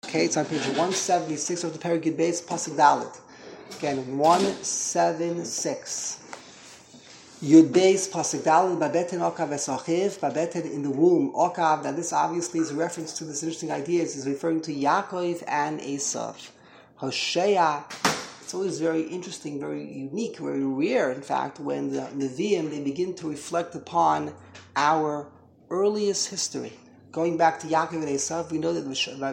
Okay, it's on page 176 of the Perigid Beis, Pasuk Dalet. Again, 176. Yud Beis, Pasuk Dalet, Babeten Okav Esachiv, Babeten in the womb, Okav. Now this obviously is a reference to this interesting idea. It's referring to Yaakov and Esav. Hosea, it's always very interesting, very unique, very rare, in fact, when the Nevi'im, they begin to reflect upon our earliest history. Going back to Yaakov and Esav, we know that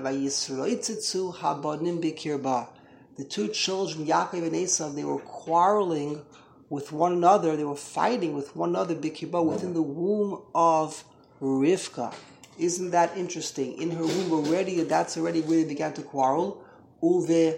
the two children, Yaakov and Esav, they were quarreling with one another, they were fighting with one another within the womb of Rivka. Isn't that interesting? In her womb already, that's already where they began to quarrel. In the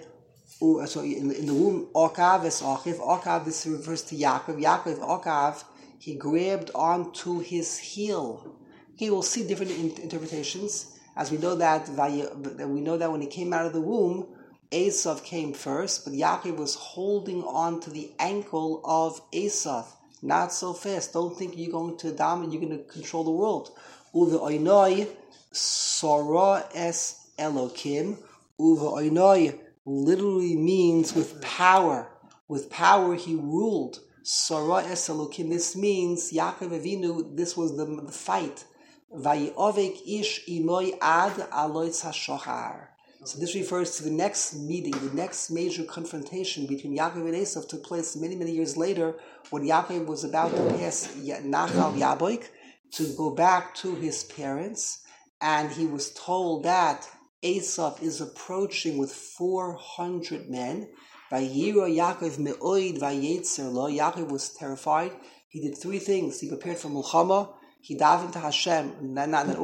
womb, Okav Esachiv. Okav, this refers to Yaakov. Yaakov, Okav, he grabbed onto his heel. Okay, we'll see different interpretations, as we know that when he came out of the womb, Esav came first, but Yaakov was holding on to the ankle of Esav. Not so fast. Don't think you're going to dominate, you're going to control the world. Uve oinoi sora es Elokim. Uve oinoi literally means with power. With power he ruled. Sora es Elokim. This means Yaakov Avinu, this was the fight. Vayovek ish imoy ad aloitz hashachar. So this refers to the next meeting, the next major confrontation between Yaakov and Esav took place many, many years later when Yaakov was about to pass Nachal Yaboik to go back to his parents, and he was told that Esav is approaching with 400 men. Vayira Yaakov me'oid vayetzer lo. Yaakov was terrified. He did three things. He prepared for Mulchama. He davened to Hashem. He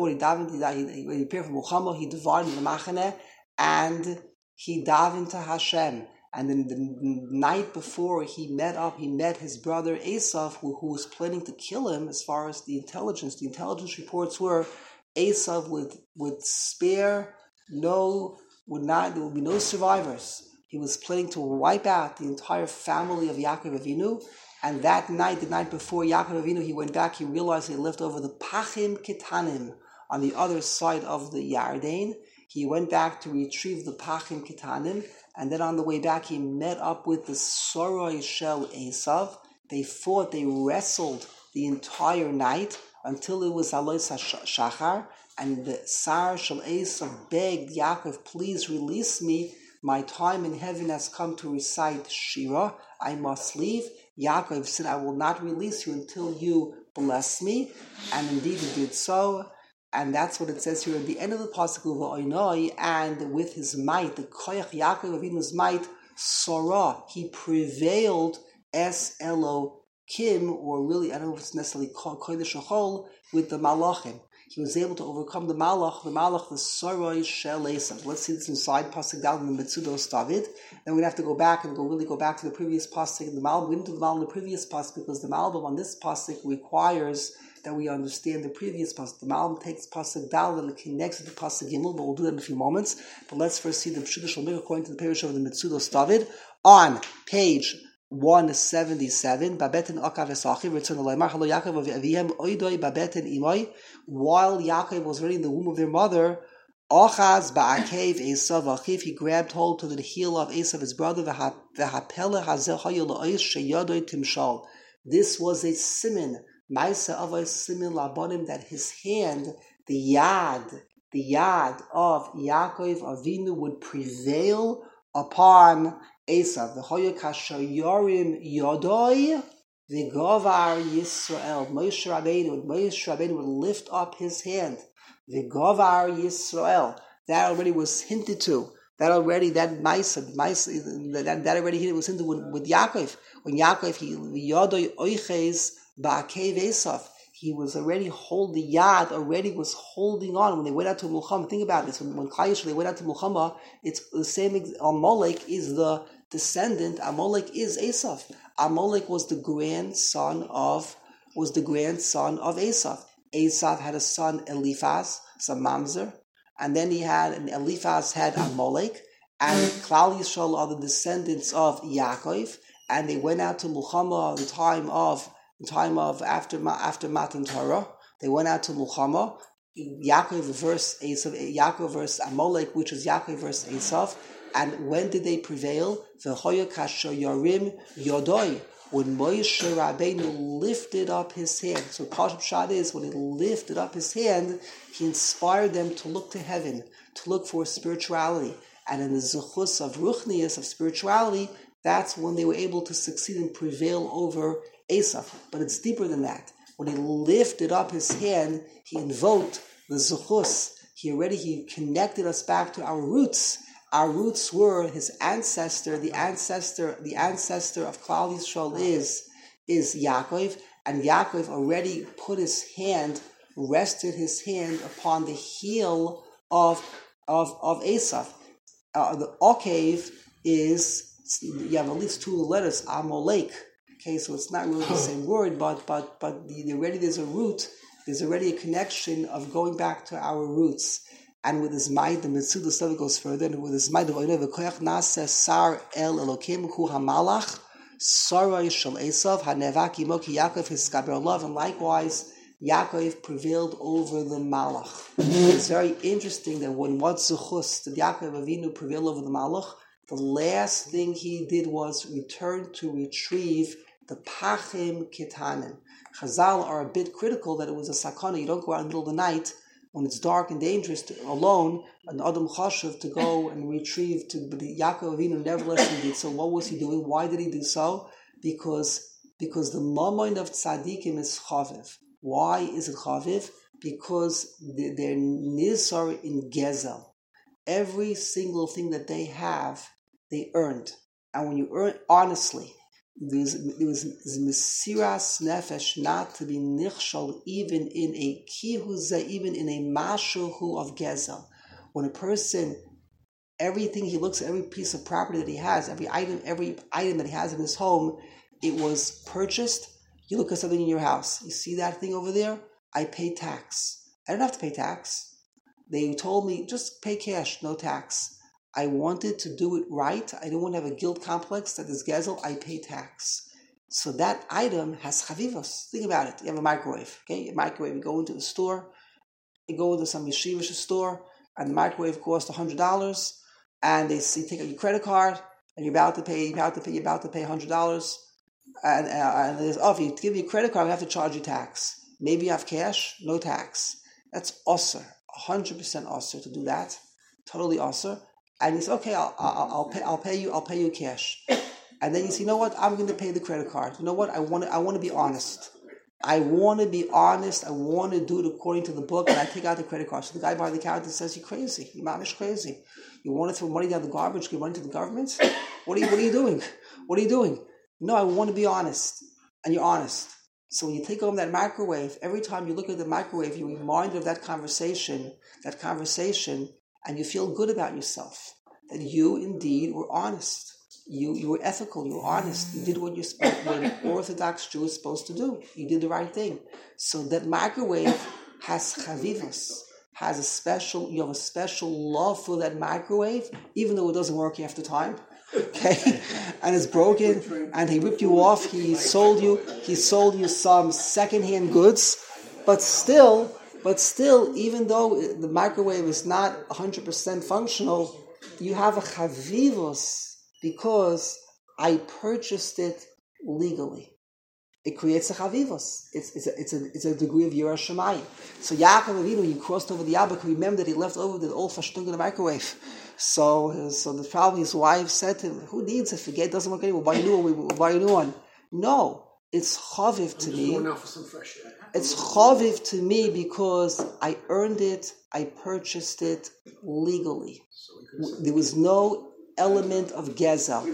prepared for Mulchama. He divided the Machane. And he davened to Hashem. And then the night before he met his brother Esav, who was planning to kill him. As far as the intelligence reports were, Esav would spare there would be no survivors. He was planning to wipe out the entire family of Yaakov Avinu. And that night, the night before Yaakov Avinu, he went back, he realized he left over the Pachim Ketanim on the other side of the Yarden. He went back to retrieve the Pachim Ketanim, and then on the way back, he met up with the Soroi Shel Esav. They fought, they wrestled the entire night until it was Alois Shachar, and the Sar Shel Esav begged Yaakov, please release me. My time in heaven has come to recite Shira. I must leave. Yaakov said, I will not release you until you bless me. And indeed he did so. And that's what it says here at the end of the Pasuk of Oinoi. And with his might, the Koyach Yaakov Avinu's might, Sora, he prevailed Es Elokim, or really, I don't know if it's necessarily Kodesh Achol, with the Malachim. He was able to overcome the Malach, the Soroi Shel Esav. Let's see this inside Pasuk down in the Metzudos David. Then we'd have to go back to the previous Pasuk. The Malbim, we didn't do the Malbim in the previous Pasuk because the Malbim on this Pasuk requires that we understand the previous Pasuk. The Malbim takes Pasuk down and connects it to Pasuk Gimel, but we'll do that in a few moments. But let's first see the Pshudah Shalmik according to the parish of the Metzudos David on page 177, Babeten Okav Esachiv, return to Laimar, Halo Yaakov of Avihem, Oidoi, Babeten Imoi, while Yaakov was already in the womb of their mother, Ochaz Ba'akev Esav Achiv, he grabbed hold to the heel of Esav, his brother, V'hapele Hazel Hayol Lo'ois Sheyodoi Timshal. This was a siman, Maisa Avos Simin Labonim, that his hand, the yad of Yaakov Avinu would prevail upon Esav, the Hoya Kashayorim Yodoi, the Govar Yisrael. Moshe Rabbeinu would lift up his hand. The Govar Yisrael. That already was hinted to. That already was hinted with Yaakov. When Yaakov, Yodoi Oiches Ba'akev Esav, he was already holding, Yad already was holding on when they went out to Mulchama. Think about this. When Klal they went out to Mulchama, it's the same. Amalek is the descendant. Amalek is Esav. Amalek was the grandson of Esav. Esav had a son Eliphaz, son Mamzer, and then Eliphaz had Amalek, and Klal Yisrael are the descendants of Yaakov, and they went out to Mulchama the time of after Matan Torah. They went out to Mulchama, Yaakov versus Esav, Yaakov versus Amalek, which is Yaakov versus Esav. And when did they prevail? V'hoya kasher yarim yodoi. When Moshe Rabbeinu lifted up his hand. So Pashup Shad is, when he lifted up his hand, he inspired them to look to heaven, to look for spirituality. And in the Zechus of Ruchnius, of spirituality, that's when they were able to succeed and prevail over Esav. But it's deeper than that. When he lifted up his hand, he invoked the Zechus. He connected us back to our roots. Our roots were his ancestor. The ancestor of Klal Yisrael is Yaakov, and Yaakov already rested his hand upon the heel of Esav. The Okav is, you have at least two letters, Amalek. Okay, so it's not really the same word, but already there's a root. There's already a connection of going back to our roots. And with his might, the Mitzvah study goes further. And with his might, v'koyach naseh sar el Elokim hu hamalach sarai shel Esav hanevak imo ki Yaakov hiskaber love. And likewise, Yaakov prevailed over the Malach. It's very interesting that when what Zechus did Yaakov Avinu prevail over the Malach, the last thing he did was retrieve the Pachim Kitanim. Chazal are a bit critical that it was a sakana. You don't go out in the middle of the night when it's dark and dangerous alone, an Adam Chashav to go and retrieve, but Yaakov Avinu nevertheless he did so. What was he doing? Why did he do so? Because the moment of tzaddikim is chaviv. Why is it chaviv? Because they're nizar in gezel. Every single thing that they have, they earned. And when you earn honestly, there was mesiras nefesh not to be nichshal even in a kihuza, even in a mashuhu of gezel. When a person, everything he looks at, every piece of property that he has, every item that he has in his home, it was purchased. You look at something in your house, you see that thing over there? I pay tax. I don't have to pay tax. They told me just pay cash, no tax. I wanted to do it right. I didn't want to have a guilt complex that is gezel. I pay tax. So that item has chavivos. Think about it. You have a microwave. Okay, a microwave. You go into the store. You go into some yeshivish store, and the microwave costs $100. And they take out your credit card, and you're about to pay $100. And there's, if you give me a credit card, we have to charge you tax. Maybe you have cash, no tax. That's usher, 100% usher to do that. Totally usher. And you say, okay, I'll pay you cash. And then you say, you know what? I'm going to pay the credit card. You know what? I want to be honest. I want to be honest. I want to do it according to the book, and I take out the credit card. So the guy behind the counter says, "You're crazy. You're mamish crazy. You want to throw money down the garbage? Give money to the government? What are you doing? What are you doing? No, I want to be honest." And you're honest. So when you take home that microwave, every time you look at the microwave, you're reminded of that conversation, and you feel good about yourself. That you indeed were honest. You were ethical, you were honest. You did what an Orthodox Jew is supposed to do. You did the right thing. So that microwave has chavivos, you have a special love for that microwave, even though it doesn't work half the time. Okay? And it's broken, and he ripped you off, he sold you some secondhand goods, but still, even though the microwave is not 100% functional, you have a chavivos because I purchased it legally. It creates a chavivos. It's a degree of Yirah Shamayim. So Yaakov Avinu, you crossed over the Yabak, remember that he left over the old fashtung in the microwave. So the probably his wife said to him, "Who needs it? Forget it doesn't work anymore. We'll buy a new one." No, it's chaviv to me. It's chaviv to me because I earned it. I purchased it legally. There was no element of gezel.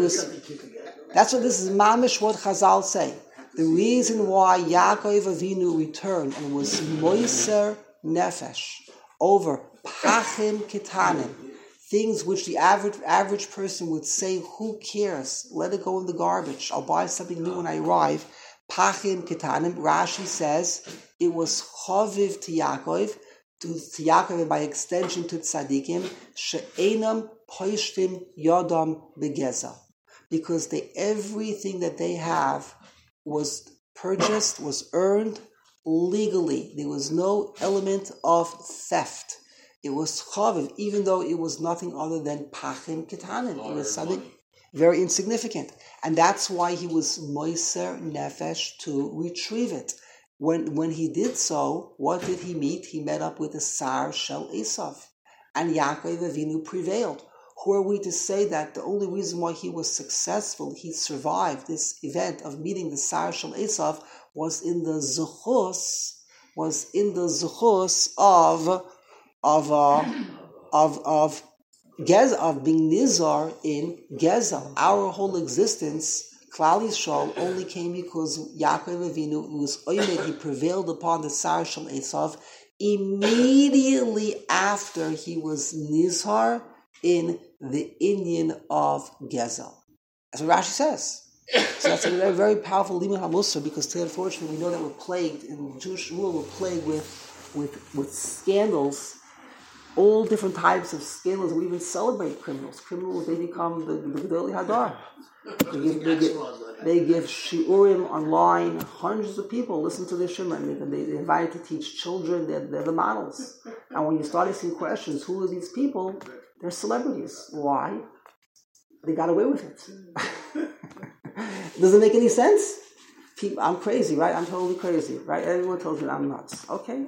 That's what this is mamish what Chazal say. The reason why Yaakov Avinu returned and was moiser nefesh over pachim ketanim, things which the average person would say, who cares? Let it go in the garbage. I'll buy something new when I arrive. Pachim ketanim, Rashi says, it was chaviv to Yaakov, and by extension to tzaddikim, she'enam poishtim yodam begezel, because everything that they have was purchased, was earned legally. There was no element of theft. It was chaviv, even though it was nothing other than pachim ketanim. It was something very insignificant. And that's why he was moiser nefesh to retrieve it. When he did so, what did he meet? He met up with the Sar Shel Esav. And Yaakov Avinu prevailed. Who are we to say that the only reason why he was successful, he survived this event of meeting the Sar Shel Esav, was in the zuchus of being nizar in Gezel. Our whole existence, Klal Yisrael, only came because Yaakov Avinu was oimed. He prevailed upon the Sar Shel Esav immediately after he was nizar in the Inyan of Gezel. That's what Rashi says. So that's a very, very powerful limud hamusar, because today, unfortunately, we know that we're plagued, in the Jewish world, we're plagued with scandals, all different types of scandals. We even celebrate criminals. Criminals, they become the Gedolei Hadar. They give shiurim online. Hundreds of people listen to their shiur, and they invite to teach children. They're the models. And when you start asking questions, who are these people? They're celebrities. Why? They got away with it. Does it make any sense? I'm crazy, right? I'm totally crazy, right? Everyone tells me I'm nuts. Okay.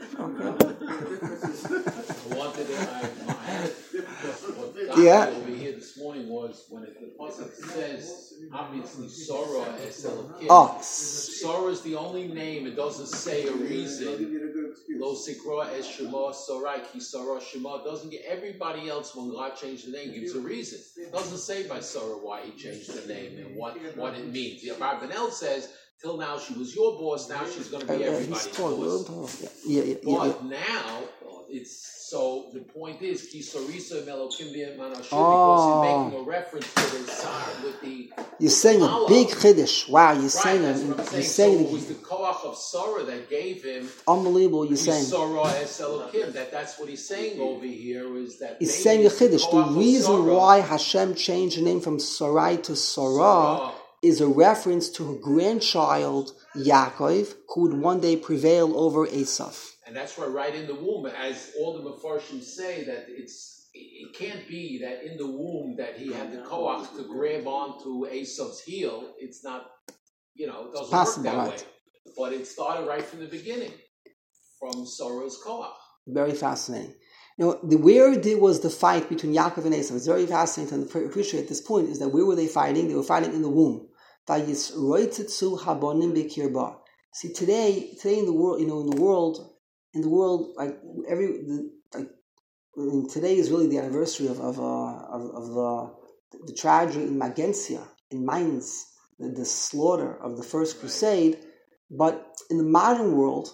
Yeah. Over here this morning was when the pasuk says, obviously, Sora es Elokim. Oh. Sora is the only name. It doesn't say a reason. Lo sikra es Shema Sorai ki Sora Shema. Doesn't get everybody else when God changed the name gives a reason. It doesn't say by Sora why he changed the name and what it means. The Abarbanel says, till now she was your boss. Now she's going to be everybody's boss. But now it's. So the point is, because he's making a reference to the Sar with the. You're saying a big chiddush. Wow, you're saying it. So it was the koach of Sora that gave him. Unbelievable, you're saying. Sora es Elokim. That's what he's saying over here. Is that he's saying a chiddush. The reason why Hashem changed the name from Sarai to Sarah is a reference to her grandchild Yaakov, who would one day prevail over Esav. And that's why right in the womb, as all the Mefarshim say, that it can't be that in the womb that he had the koach to grab onto Esav's heel. It's not, it doesn't possible, work that right. way. But it started right from the beginning, from Sarah's koach. Very fascinating. Where was the fight between Yaakov and Esav? It's very fascinating to appreciate this point, is that where were they fighting? They were fighting in the womb. See, today in the world, today is really the anniversary of the tragedy in Magensia, in Mainz, the slaughter of the First Crusade. But in the modern world,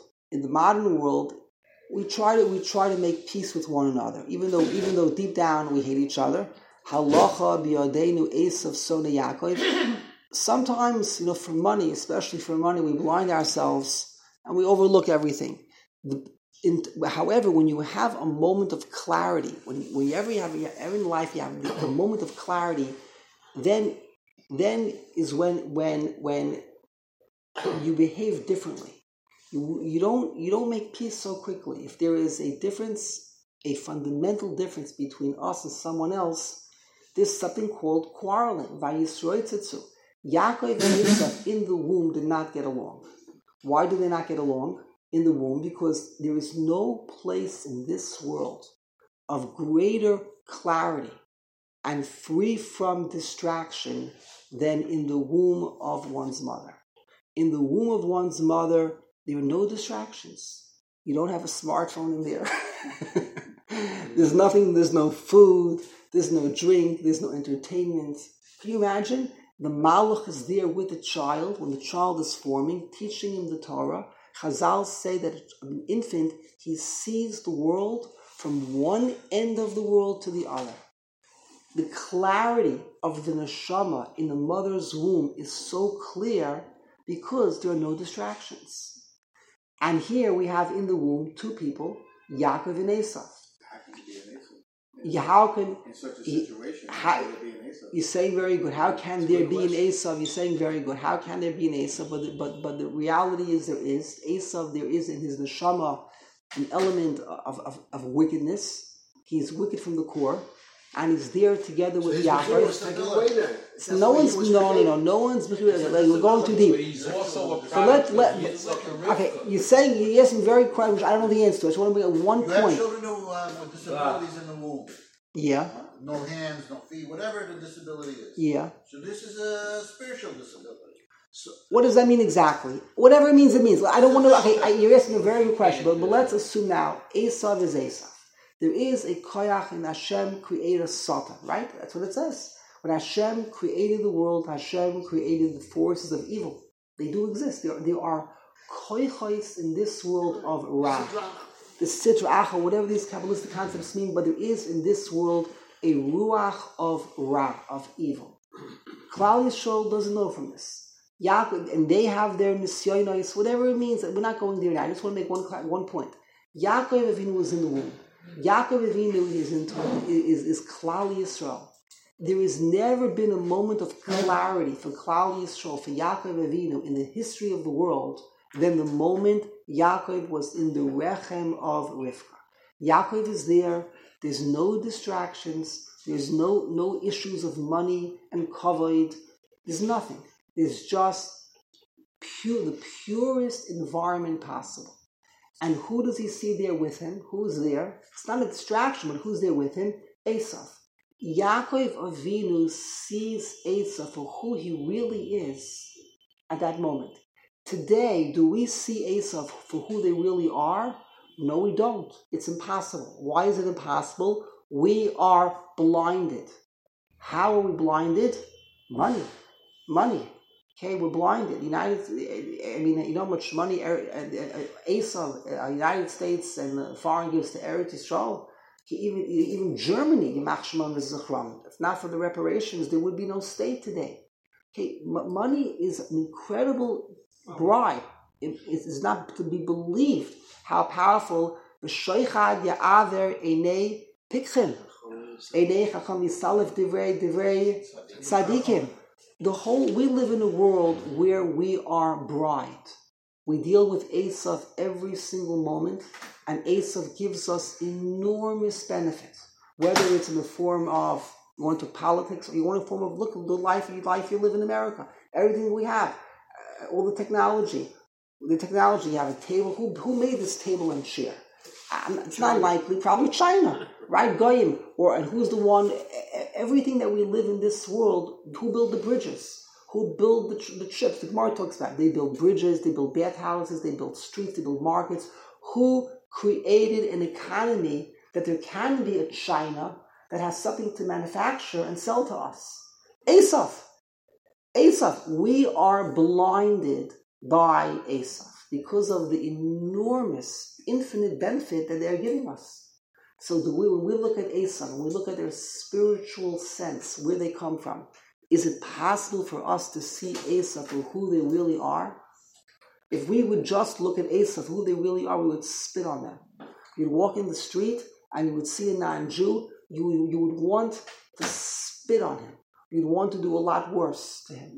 we try to make peace with one another, even though deep down we hate each other. Halacha biyadenu Esav sona Yaakov. Sometimes, for money, especially for money, we blind ourselves and we overlook everything. However, when you have a moment of clarity, whenever you have in life, you have the moment of clarity, then is when you behave differently. You don't make peace so quickly. If there is a difference, a fundamental difference between us and someone else, there's something called quarreling. Vayisroitzitzu. Yaakov and Esav in the womb did not get along. Why did they not get along in the womb? Because there is no place in this world of greater clarity and free from distraction than in the womb of one's mother. In the womb of one's mother, there are no distractions. You don't have a smartphone in there. There's nothing, there's no food, there's no drink, there's no entertainment. Can you imagine? The Malach is there with the child when the child is forming, teaching him the Torah. Chazal say that an infant, he sees the world from one end of the world to the other. The clarity of the neshama in the mother's womb is so clear because there are no distractions. And here we have in the womb two people, Yaakov and Esav. how can in such a situation? You're saying very good. How can there be an Esav? You're saying very good. How can there be an Esav? But the reality is there is Esav. There is in his neshama an element of wickedness. He's wicked from the core, and he's there together with Yaakov. No one's like, we're going too deep. Okay, you're asking very questions. I don't know the answer to it. I just want to make one point. You have children with disabilities in the womb. Yeah. No hands, no feet, whatever the disability is. Yeah. So this is a spiritual disability. So what does that mean exactly? Whatever it means, it means. I don't want to. Okay, you're asking a very good question, but let's assume now Esav is Esav. There is a koyach in Hashem created Satan, right? That's what it says. When Hashem created the world, Hashem created the forces of evil. They do exist. There are koychos in this world of Ra. The Sitra Acha, whatever these Kabbalistic concepts mean, but there is in this world a ruach of Ra, of evil. Klal Yisrael doesn't know from this. Yaakov, and they have their nisyonos, whatever it means. We're not going there now. I just want to make one point. Yaakov Avinu was in the womb. Yaakov Avinu is Klal Yisrael. There has never been a moment of clarity for Klal Yisrael, for Yaakov Avinu in the history of the world than the moment Yaakov was in the Rechem of Rivka. Yaakov is there. There's no distractions. There's no issues of money and kavod. There's nothing. There's just the purest environment possible. And who does he see there with him? Who's there? It's not a distraction, but who's there with him? Esav. Yaakov Avinu sees Esav for who he really is at that moment. Today, do we see Esav for who they really are? No, we don't. It's impossible. Why is it impossible? We are blinded. How are we blinded? Money. Okay, we're blinded. You know how much money Esav, United States and foreign gives to Eretz Yisrael? Even Germany, if not for the reparations, there would be no state today. Okay, money is an incredible bribe. It is not to be believed how powerful the Shoichad Ya'aver Einei Pikchin, Einei Chacham Yisalef Divrei Tzadikim. We live in a world where we are bribed. We deal with Esav every single moment, and Esav gives us enormous benefits. Whether it's in the form of, you want to politics, or you want in the form of, look, the life you live in America. Everything we have, all the technology. You have a table. Who made this table and chair? It's not likely, probably China, right? Goyim. And who's the one? Everything that we live in this world, who build the bridges? Who build the ships? The Gemara talks about. They build bridges, they build bathhouses, they build streets, they build markets. Who created an economy that there can be a China that has something to manufacture and sell to us? Esav. We are blinded by Esav because of the enormous, infinite benefit that they are giving us. So when we look at Esav, when we look at their spiritual sense, where they come from, is it possible for us to see Esav for who they really are? If we would just look at Esav, who they really are, we would spit on them. You'd walk in the street and you would see a non-Jew, you would want to spit on him. You'd want to do a lot worse to him.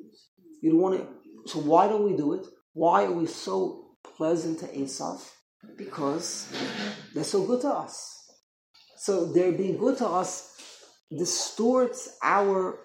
So why don't we do it? Why are we so pleasant to Esav? Because they're so good to us. So their being good to us distorts our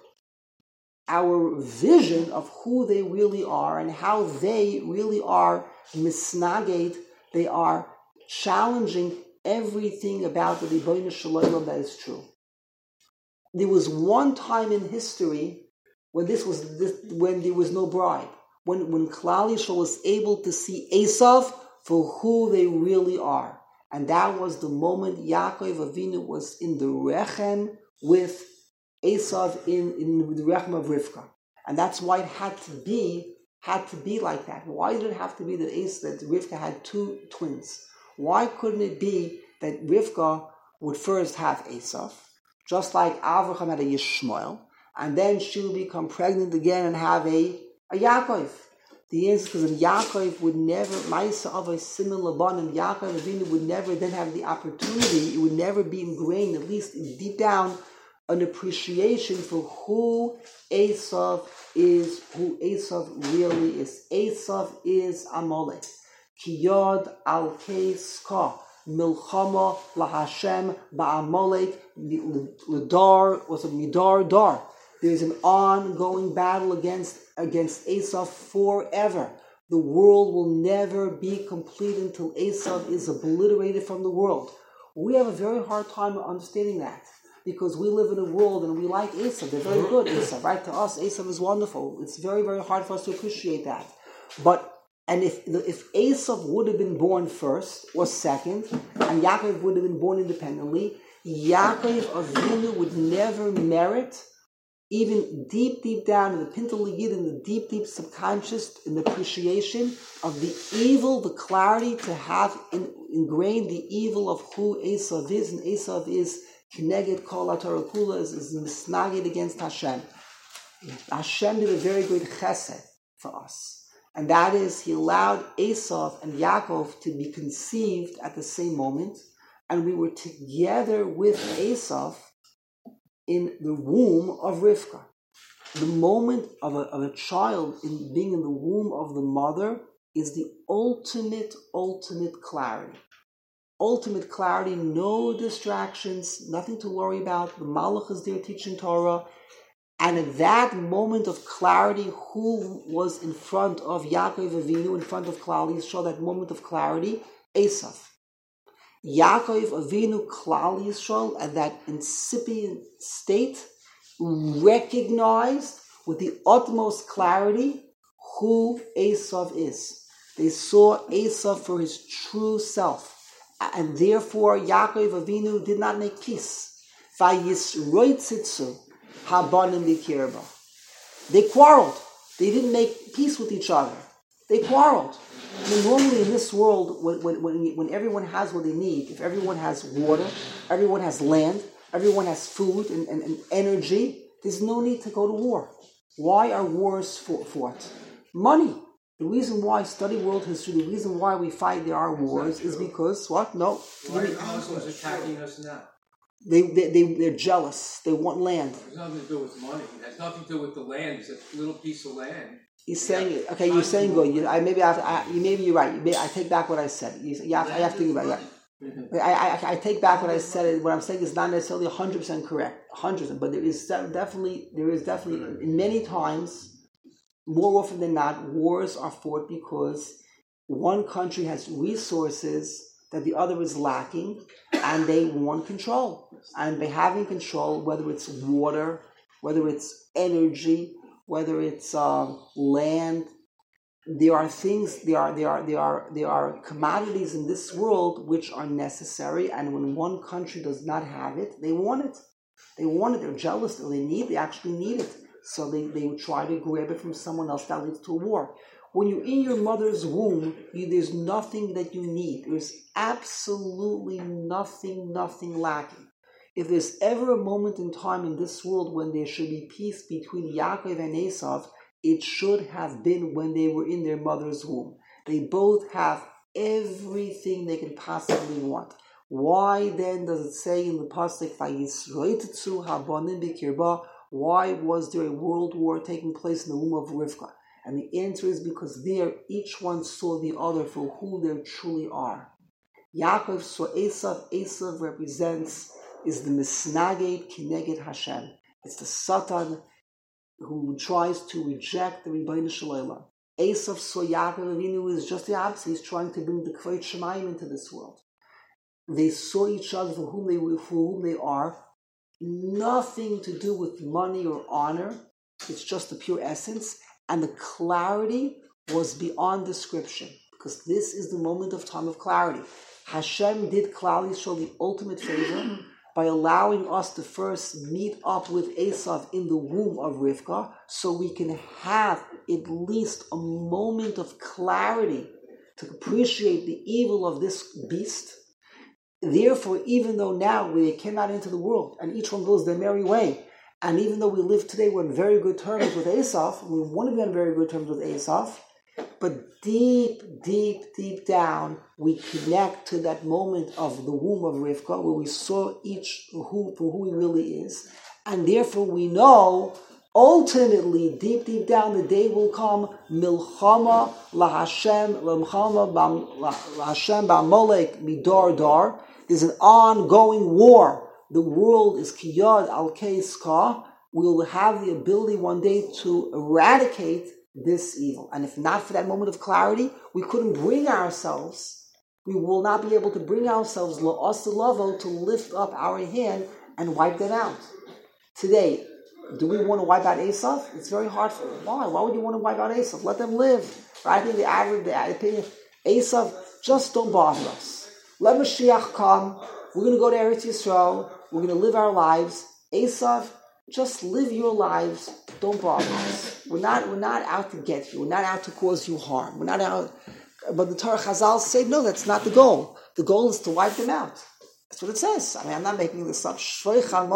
vision of who they really are and how they really are misnaged. They are challenging everything about the Ribono Shel Olam that is true. There was one time in history when when there was no bribe, when Klal Yisrael was able to see Esav for who they really are. And that was the moment Yaakov Avinu was in the Rechem with Esav in the Rechem of Rivka. And that's why it had to be like that. Why did it have to be that Rivka had two twins? Why couldn't it be that Rivka would first have Esav, just like Avraham had a Yishmael, and then she would become pregnant again and have a Yaakov? The answer is because Yaakov would never, Ma'isa Avos Siman Labanim, Yaakov Avinu would never then have the opportunity, it would never be ingrained, at least deep down, an appreciation for who Esav is, who Esav really is. Esav is Amalek. Ki yod al keiska milchama lahashem ba'amalek l'dar, was a midar dar. There's an ongoing battle against Esav forever. The world will never be complete until Esav is obliterated from the world. We have a very hard time understanding that because we live in a world and we like Esav. They're very good, Esav, right? To us, Esav is wonderful. It's very, very hard for us to appreciate that. And if Esav would have been born first or second, and Yaakov would have been born independently, Yaakov Avinu would never merit, even deep down in the Pintel Yid, in the deep subconscious, in the appreciation of the evil, the clarity to have ingrained the evil of who Esav is, and Esav is Kineged Kol HaTorah Kula, is misnaged against Hashem. Hashem did a very great chesed for us, and that is He allowed Esav and Yaakov to be conceived at the same moment, and we were together with Esav in the womb of Rivka. The moment of a child in being in the womb of the mother is the ultimate clarity. Ultimate clarity, no distractions, nothing to worry about. The Malach is there teaching Torah. And at that moment of clarity, who was in front of Yaakov Avinu, in front of Klal Yisrael, that moment of clarity? Esav. Yaakov Avinu, Klal Yisrael, at that incipient state, recognized with the utmost clarity who Esav is. They saw Esav for his true self. And therefore, Yaakov Avinu did not make peace. Vayisroitzitzu habanim b'kirba. They quarreled. They didn't make peace with each other. They quarreled. I mean, normally in this world, when everyone has what they need, if everyone has water, everyone has land, everyone has food and energy, there's no need to go to war. Why are wars fought? Money. The reason why study world history, the reason why we fight there are wars is because, what? No. Why are the Muslims attacking us now? They're jealous. They want land. It has nothing to do with money. It has nothing to do with the land. It's a little piece of land. He's saying, okay, you're saying good. Maybe you're right. I take back what I said. I have to think about it. I take back what I said. What I'm saying is not necessarily 100% correct, 100%, but there is definitely in many times, more often than not, wars are fought because one country has resources that the other is lacking, and they want control. And by having control, whether it's water, whether it's energy, whether it's land, there are things, there are commodities in this world which are necessary, and when one country does not have it, they want it. They're jealous, or they actually need it. So they try to grab it from someone else. That leads to a war. When you're in your mother's womb, there's nothing that you need. There's absolutely nothing lacking. If there's ever a moment in time in this world when there should be peace between Yaakov and Esav, it should have been when they were in their mother's womb. They both have everything they can possibly want. Why then does it say in the pasuk, "Vayisroitetzu habanim b'kirba"? Why was there a world war taking place in the womb of Rivka? And the answer is because there each one saw the other for who they truly are. Yaakov saw Esav. Esav is the misnaged kineged Hashem. It's the Satan who tries to reject the Rebbeinu Shalom. Esav saw Yaakov Avinu is just the opposite. He's trying to bring the Kvod Shemayim into this world. They saw each other for whom they are. Nothing to do with money or honor. It's just the pure essence. And the clarity was beyond description, because this is the moment of time of clarity. Hashem did Klal Yisrael the ultimate favor by allowing us to first meet up with Esav in the womb of Rivka, so we can have at least a moment of clarity to appreciate the evil of this beast. Therefore, even though now we came out into the world and each one goes their merry way, and even though we live today, we're on very good terms with Esav, we want to be on very good terms with Esav, But deep, deep, deep down, we connect to that moment of the womb of Rivka, where we saw each for who he really is. And therefore we know, ultimately, deep, deep down, the day will come, Milchama LaHashem, LaHashem Ba'Molek Midor Dar. There's an ongoing war. The world is Kiyad Al-Keiska. We will have the ability one day to eradicate this evil. And if not for that moment of clarity, we couldn't bring ourselves, we will not be able to bring ourselves La'asilavo to lift up our hand and wipe them out. Today, do we want to wipe out Esav? It's very hard for them. Why? Why would you want to wipe out Esav? Let them live. Right? I think the opinion, Esav, just don't bother us. Let Mashiach come. We're going to go to Eretz Yisrael. We're going to live our lives. Esav, just live your lives. Don't bother us. We're not out to get you. We're not out to cause you harm. We're not out. But the Torah Chazal say, no, that's not the goal. The goal is to wipe them out. That's what it says. I mean, I'm not making this up. Why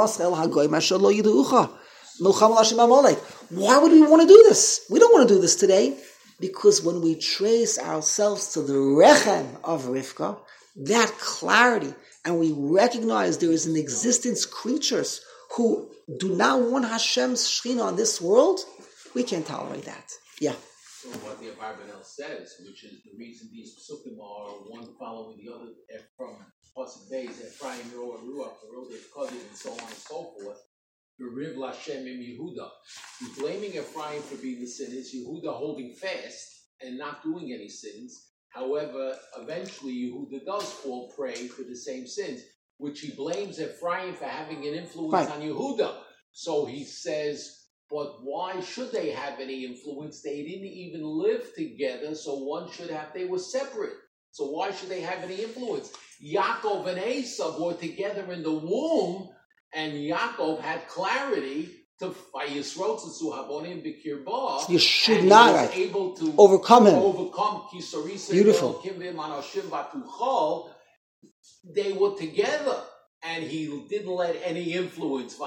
would we want to do this? We don't want to do this today. Because when we trace ourselves to the Rechem of Rivka, that clarity, and we recognize there is in existence creatures who do not want Hashem's Shechina on this world, we can't tolerate that. Yeah. So what the Abarbanel says, which is the reason these psukim are one following the other from Pasuk Beis, Ephraim, Roa, Ruach, Rodef, Kodim, and so on and so forth, Beriv Lashem im Yehuda. He's blaming Ephraim for being the sinners, Yehuda holding fast and not doing any sins. However, eventually Yehuda does fall prey to the same sins, which he blames Ephraim for having an influence on Yehuda. So he says, but why should they have any influence? They didn't even live together, so one should have, they were separate. So why should they have any influence? Yaakov and Esav were together in the womb, and Yaakov had clarity to you should not able to overcome him. Beautiful. They were together, and he didn't let any influence.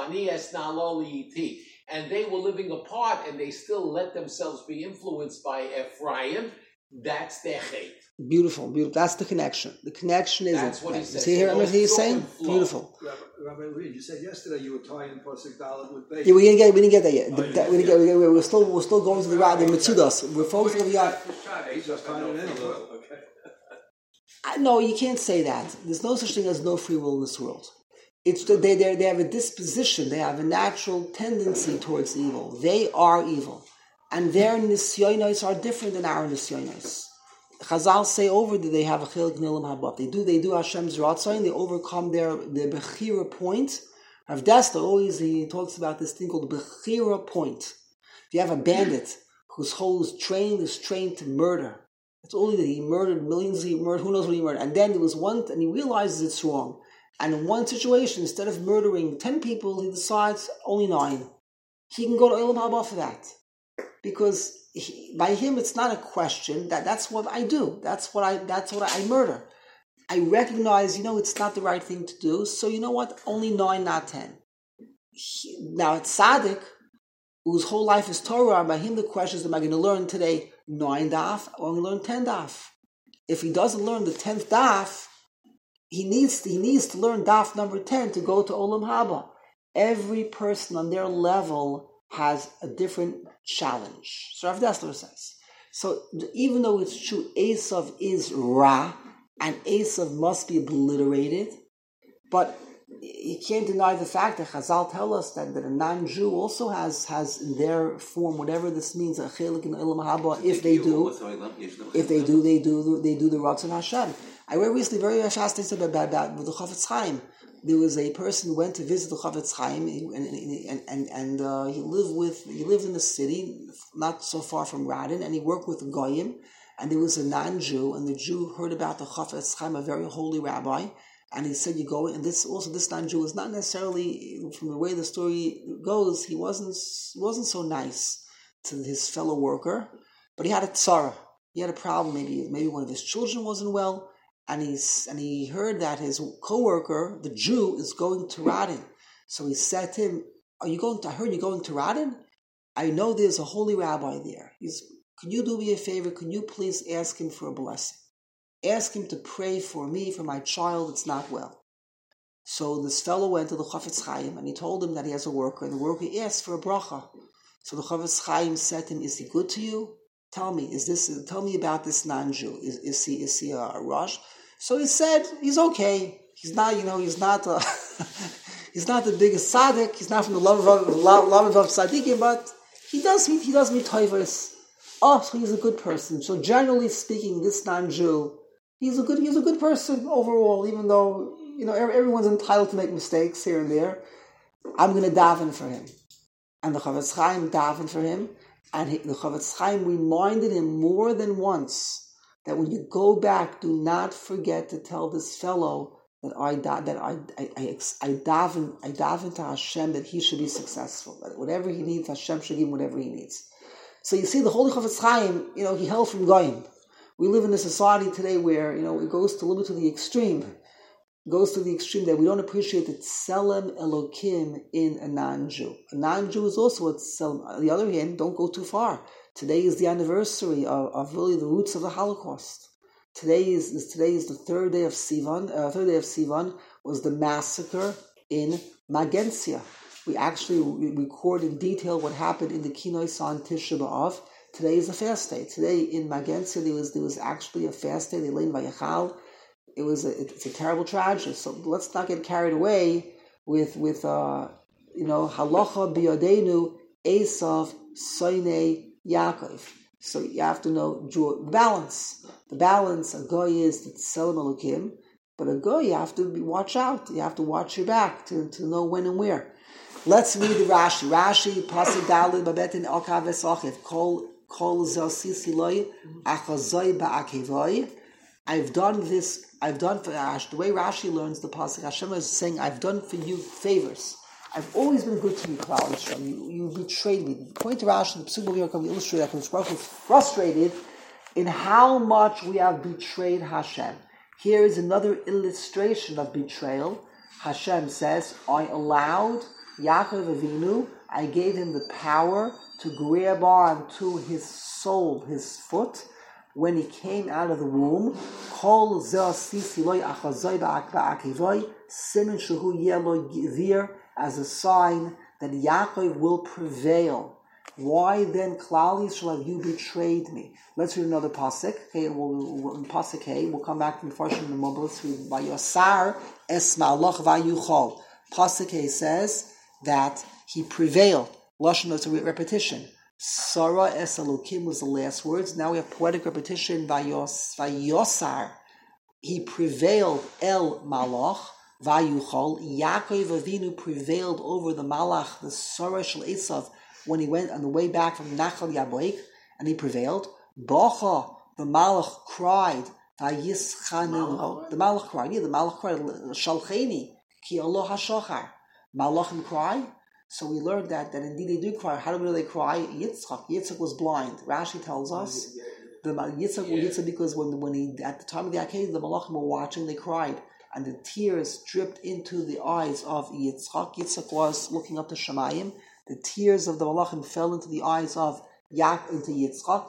And they were living apart, and they still let themselves be influenced by Ephraim. That's their hate. Beautiful, beautiful. That's the connection. The connection is. That's what he says. See here, everything he's saying? Beautiful. Rabbi Reed, you said yesterday you were tying Pasuk Dalet with Beis. Yeah, we didn't get that yet. We're still going to the Mitzudas. We're focusing on the Just tying it in a little. Okay. No, you can't say that. There's no such thing as no free will in this world. It's they have a disposition. They have a natural tendency towards evil. They are evil, and their nisyonos are different than our nisyonos. Chazal say over that they have a chilik nilam habab. They do Hashem's ratzon. They overcome their bechira point. Rav Dessler always he talks about this thing called the bechira point. If you have a bandit whose whole is trained to murder. It's only that he murdered millions. Who knows what he murdered? And then there was one, and he realizes it's wrong. And in one situation, instead of murdering 10 people, he decides only 9. He can go to Olam Haba for that. Because by him, it's not a question that's what I do. That's what I murder. I recognize, it's not the right thing to do. So you know what? Only 9, not 10. Now, it's Tzaddik, whose whole life is Torah, and by him the question is, am I going to learn today 9 daf or am I going to learn 10 daf? If he doesn't learn the 10th daf, he needs to learn daf number 10 to go to Olam Haba. Every person on their level has a different challenge. So Rav Dessler says. So even though it's true, Esav is Ra, and Esav must be obliterated, but you can't deny the fact that Chazal tell us that a non-Jew also has in their form, whatever this means, a chelik in Olam Haba. If they do the Ratzon Hashem. I read recently very fascinating about with the Chafetz Chaim. There was a person who went to visit the Chafetz Chaim, and he lived in the city, not so far from Radin, and he worked with the Goyim, and there was a non-Jew, and the Jew heard about the Chafetz Chaim, a very holy rabbi, and he said, "You go." And this non-Jew is not necessarily, from the way the story goes, he wasn't so nice to his fellow worker, but he had a tzara. He had a problem. Maybe one of his children wasn't well. And he heard that his co-worker, the Jew, is going to Radin. So he said to him, I heard you're going to Radin? I know there's a holy rabbi there. He's can you do me a favor? Can you please ask him for a blessing? Ask him to pray for me, for my child that's not well. So this fellow went to the Chafetz Chaim and he told him that he has a worker, and the worker asked for a bracha. So the Chafetz Chaim said to him, is he good to you? Tell me about this non-Jew. Is he a Rosh? So he said, he's okay. He's not, he's not he's not the biggest tzaddik. He's not from the love of tzaddikim, but he does me toivos. Oh, so he's a good person. So generally speaking, this non-Jew, he's a good person overall, even though, everyone's entitled to make mistakes here and there. I'm going to daven for him. And the Chafetz Chaim davened for him, and the Chafetz Chaim reminded him more than once that when you go back, do not forget to tell this fellow that I daven to Hashem that he should be successful. That whatever he needs, Hashem should give him whatever he needs. So you see, the Holy Chafetz Chaim, he held from Goyim. We live in a society today where, it goes to a little bit to the extreme. It goes to the extreme that we don't appreciate the Tselem Elokim in a non-Jew. A non-Jew is also a Tselem. On the other hand, don't go too far. Today is the anniversary of really the roots of the Holocaust. Today is the third day of Sivan. Third day of Sivan was the massacre in Magensia. We actually record in detail what happened in the Kinois on Tisha B'Av. Today is a fast day. Today in Magensia there was actually a fast day. They lay in Vayachal. It's a terrible tragedy. So let's not get carried away with halacha biyadenu Esav soinei Yaakov. So you have to know balance. The balance, a goy is the tselem elokim, but a goy you have to watch out. You have to watch your back to know when and where. Let's read the Rashi. Rashi pasuk dalid babetin okav esachiv kol zosisi loy achazoi ba'akevoi. I've done for Rashi. The way Rashi learns the pasuk, Hashem is saying, I've done for you favors. I've always been good to you, Klal Yisrael. You betrayed me. According to Rashi, the Pesuk will come illustrate that because Baruch was frustrated in how much we have betrayed Hashem. Here is another illustration of betrayal. Hashem says, I allowed Yaakov Avinu, I gave him the power to grab on to his soul, his foot, when he came out of the womb. Kol zeh sisi loy achazoi ba'akivoi, simen shehu yelo yivir, as a sign that Yaakov will prevail. Why then, Klal Yisrael, have you betrayed me? Let's read another pasuk. Okay, in pasuk Hey, we'll come back to the Farshim in the moment. Let's read Vayosar es malach vayuchol. Pasuk Hey says that he prevailed. Lashon is a repetition. Sarah es Elokim was the last words. Now we have poetic repetition. Vayosar. He prevailed el malach. Vayuchol. Yaakov Avinu prevailed over the malach, the Sarah shel Esav, when he went on the way back from Nachal Yaboik, and he prevailed. Bocha, the malach cried. Vayischanu. The malach cried. Yeah, the malach cried. Shalcheni ki Allah hashachar. Malachim cry. So we learned that indeed they do cry. How do we know they cry? Yitzchak was blind. Rashi tells us the Yitzchak because when he at the time of the Akedah, the malachim were watching, they cried, and the tears dripped into the eyes of Yitzchak. Yitzchak was looking up to Shemayim. The tears of the malachim fell into the eyes of into Yitzchak.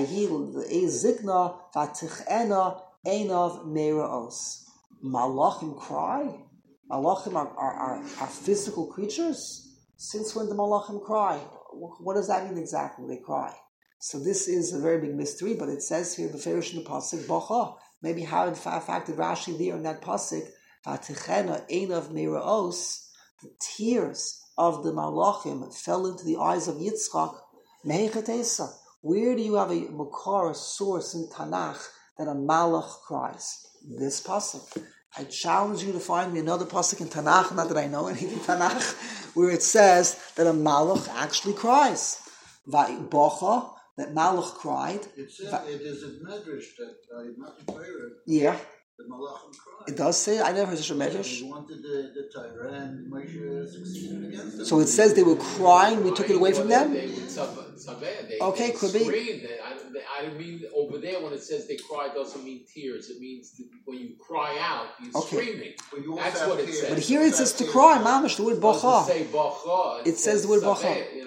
Zikna v'tichena einav meiraos. Malachim cry. Malachim are physical creatures. Since when the malachim cry? What does that mean exactly? They cry. So this is a very big mystery, but it says here the Farish in the pasuk Bacha. Maybe how in fact the Rashi there in that pasuk v'tichena einav meiraos, the tears of the malachim fell into the eyes of Yitzchak. Mehechatesa. Where do you have a makar, a source in Tanakh that a malach cries? This pasuk. I challenge you to find me another pasuk in Tanakh, not that I know anything in Tanakh, where it says that a malach actually cries. Bocha, that malach cried. It says it is a medrash that Matan Torah. Yeah. The malachim cried. It does say, I never heard such a medrash. He wanted the Torah, and Moshe succeeded against them. So it says they were crying, we took it away from them? They would Okay, could be. Screamed. I mean, over there when it says they cry, it doesn't mean tears. It means that when you cry out, you're screaming. That's what it says. But here it says to cry, mamash, the word bacha. It doesn't say bacha. It says the word bacha.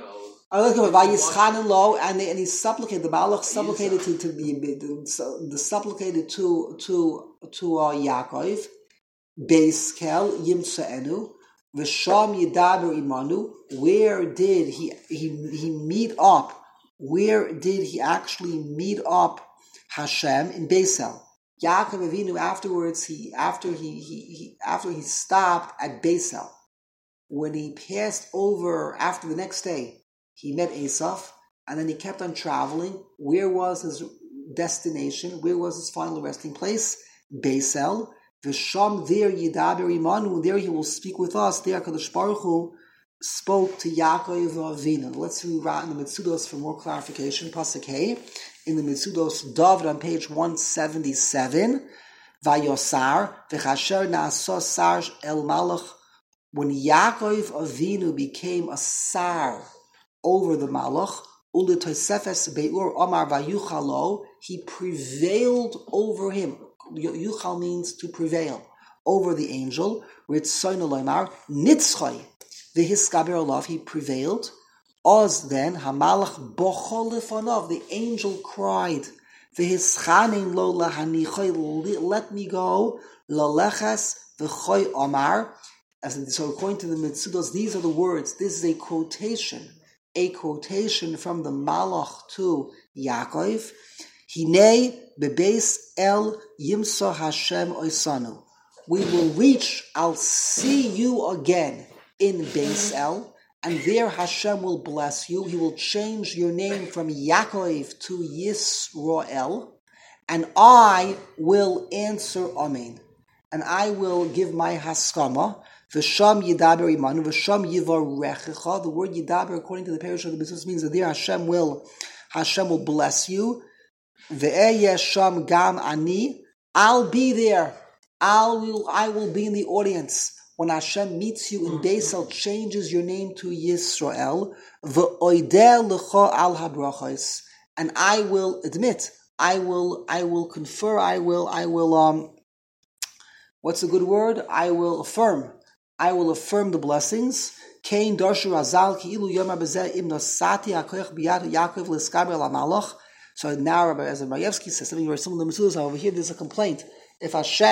I look at Vayischanan lo, and he supplicated. The Malach supplicated to be supplicated to Yaakov. Beis Kel Yimtzeenu V'Sham Yidaber Imanu. Where did he meet up? Where did he actually meet up Hashem in Beisel? Yaakov Avinu afterwards, after he stopped at Beisel, when he passed over after the next day, he met Esav, and then he kept on traveling. Where was his destination? Where was his final resting place? Beisel. V'sham there Yidaber Imanu. There he will speak with us. There HaKadosh Baruch Hu spoke to Yaakov Avinu. Let's read in the Mitzudos for more clarification. Pasuk Hey, in the Mitzudos David on page 177. Vayosar v'chasher na'asa sar el malach. When Yaakov Avinu became a sar over the malach, ule toisefes beur omar vayuchalo, he prevailed over him. Yuchal means to prevail over the angel. Ritzono loymar nitzchoi v'hiskaber olav, he prevailed. Oz then hamalach bochol lefonov, the angel cried v'hischanin lo lahanichoi, let me go, laleches v'choi omar. So according to the Mitzudos, these are the words. This is a quotation from the Malach to Yaakov. Hinei bebeis el yimso Hashem oisanu. We will reach, I'll see you again in Beis El, and there Hashem will bless you. He will change your name from Yaakov to Yisroel, and I will answer Amen. And I will give my haskama. V'sham yidaber imanu, v'sham yivarechecha. The word yidaber, according to the parish of the Mitzudos, means that there Hashem will bless you. Ve'eh sham gam ani. I'll be there. I will be in the audience when Hashem meets you in Beisel, changes your name to Yisroel. V'oideh lecha al habrachos, and I will admit, I will confer, I will what's a good word? I will affirm the blessings. Kain darshu razal ki ilu yom bezeh im nosati hakoyach biyad Yaakov leskaber lamalach. So now Rabbi Ezra Mayevsky says something very similar to the Mitzudos. Over here, there's a complaint. If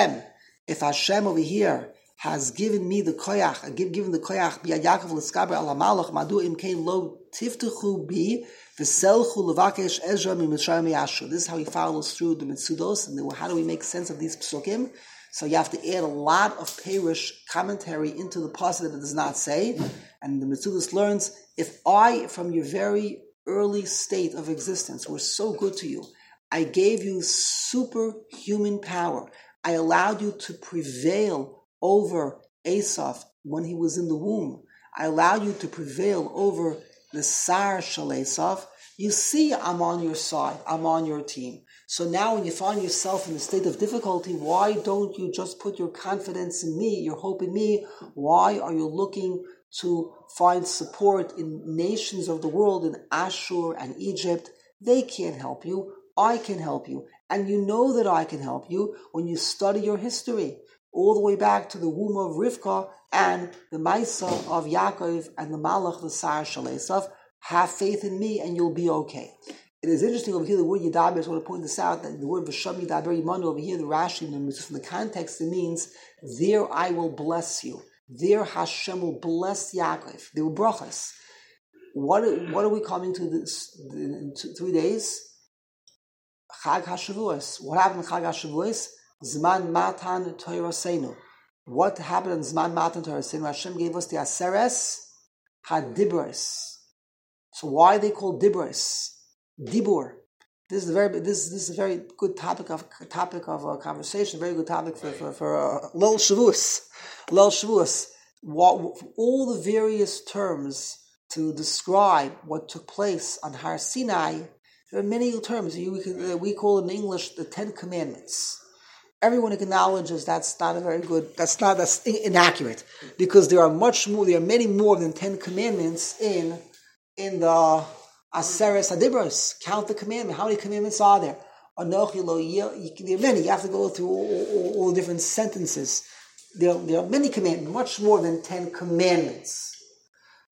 Hashem over here has given me the koyach, given the koyach biyad Yaakov leskaber lamalach, madu im kain lo tiftuchu bi v'selchu levakesh Ezra miMitzrayim yashu. This is how he follows through the Mitzudos. And then how do we make sense of these psukim? So you have to add a lot of Perush commentary into the pasuk that it does not say. And the Mitzudos learns, if I, from your very early state of existence, were so good to you, I gave you superhuman power. I allowed you to prevail over Esav when he was in the womb. I allowed you to prevail over the Sar Shal Esav. You see, I'm on your side. I'm on your team. So now when you find yourself in a state of difficulty, why don't you just put your confidence in me, your hope in me? Why are you looking to find support in nations of the world, in Ashur and Egypt? They can't help you. I can help you. And you know that I can help you when you study your history, all the way back to the womb of Rivka and the Maisa of Yaakov and the Malach, the Sar Shal Esav. Have faith in me and you'll be okay. It is interesting over here, the word Yidaber, I just want to point this out, that the word V'sham Yidaber Imanu over here, the Rashi, from the context, it means, there I will bless you. There Hashem will bless Yaakov. There were brachas. What are we coming to this in 3 days? Chag HaShavuos. What happened in Chag HaShavuos? Zman Matan Torasenu. What happened in Zman Matan Torasenu? Hashem gave us the Aseres HaDibros. So why are they called Dibros? Dibur. This is a very good topic of conversation. Very good topic for Lol Shavuos. Lol Shavuos. All the various terms to describe what took place on Har Sinai. There are many terms. We call in English the 10 Commandments. Everyone acknowledges that's inaccurate, because there are many more than 10 commandments in the Aseres HaDibros. Count the commandment. How many commandments are there? Anochi lo yeh. There are many. You have to go through all the different sentences. There are many commandments, much more than 10 commandments.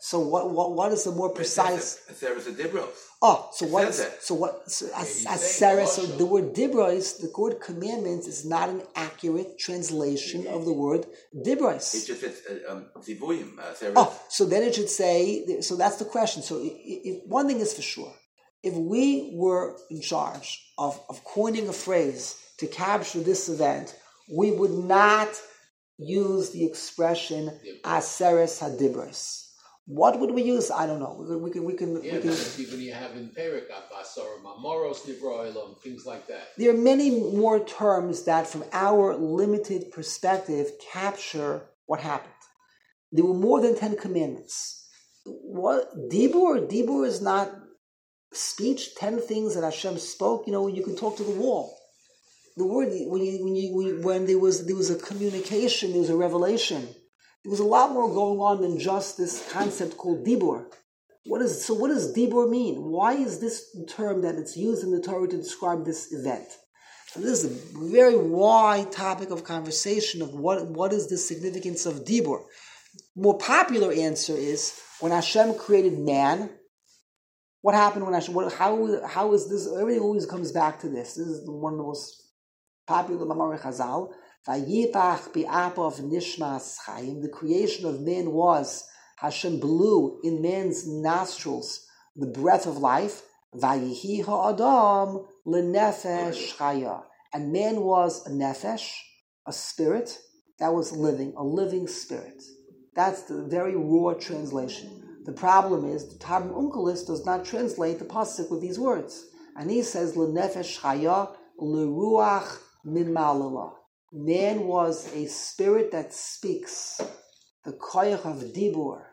So what is the more precise? Aseres Adibros. Oh, so what? says that. So what? So he's Aseres. So saying the word dibros, the word commandments, is not an accurate translation of the word dibros. It just says Zivuyim. Aseres. Oh, so then it should say. So that's the question. So if one thing is for sure, if we were in charge of coining a phrase to capture this event, we would not use the expression Aseres Hadibros. What would we use? I don't know. We can. Because even you have in Perik, Abasorim, Amoros, Nivroilam, things like that. There are many more terms that, from our limited perspective, capture what happened. There were more than 10 commandments. What Dibur? Dibur is not speech. 10 things that Hashem spoke. You can talk to the wall. The word when there was a communication, there was a revelation. There was a lot more going on than just this concept called dibur. What does dibur mean? Why is this term that it's used in the Torah to describe this event? So this is a very wide topic of conversation of what is the significance of dibur. More popular answer is when Hashem created man. What happened when Hashem? How is this? Everything always comes back to this. This is one of the most popular Mamar Chazal. Vayipach bi'apav nishmas chayim. The creation of man was Hashem blew in man's nostrils the breath of life. Vayihi ha'adam lenefesh chaya. And man was a nefesh, a spirit that was living, a living spirit. That's the very raw translation. The problem is the Targum Onkelos does not translate the pasuk with these words, and he says lenefesh chaya leruach min malala. Man was a spirit that speaks, the koyach of dibur.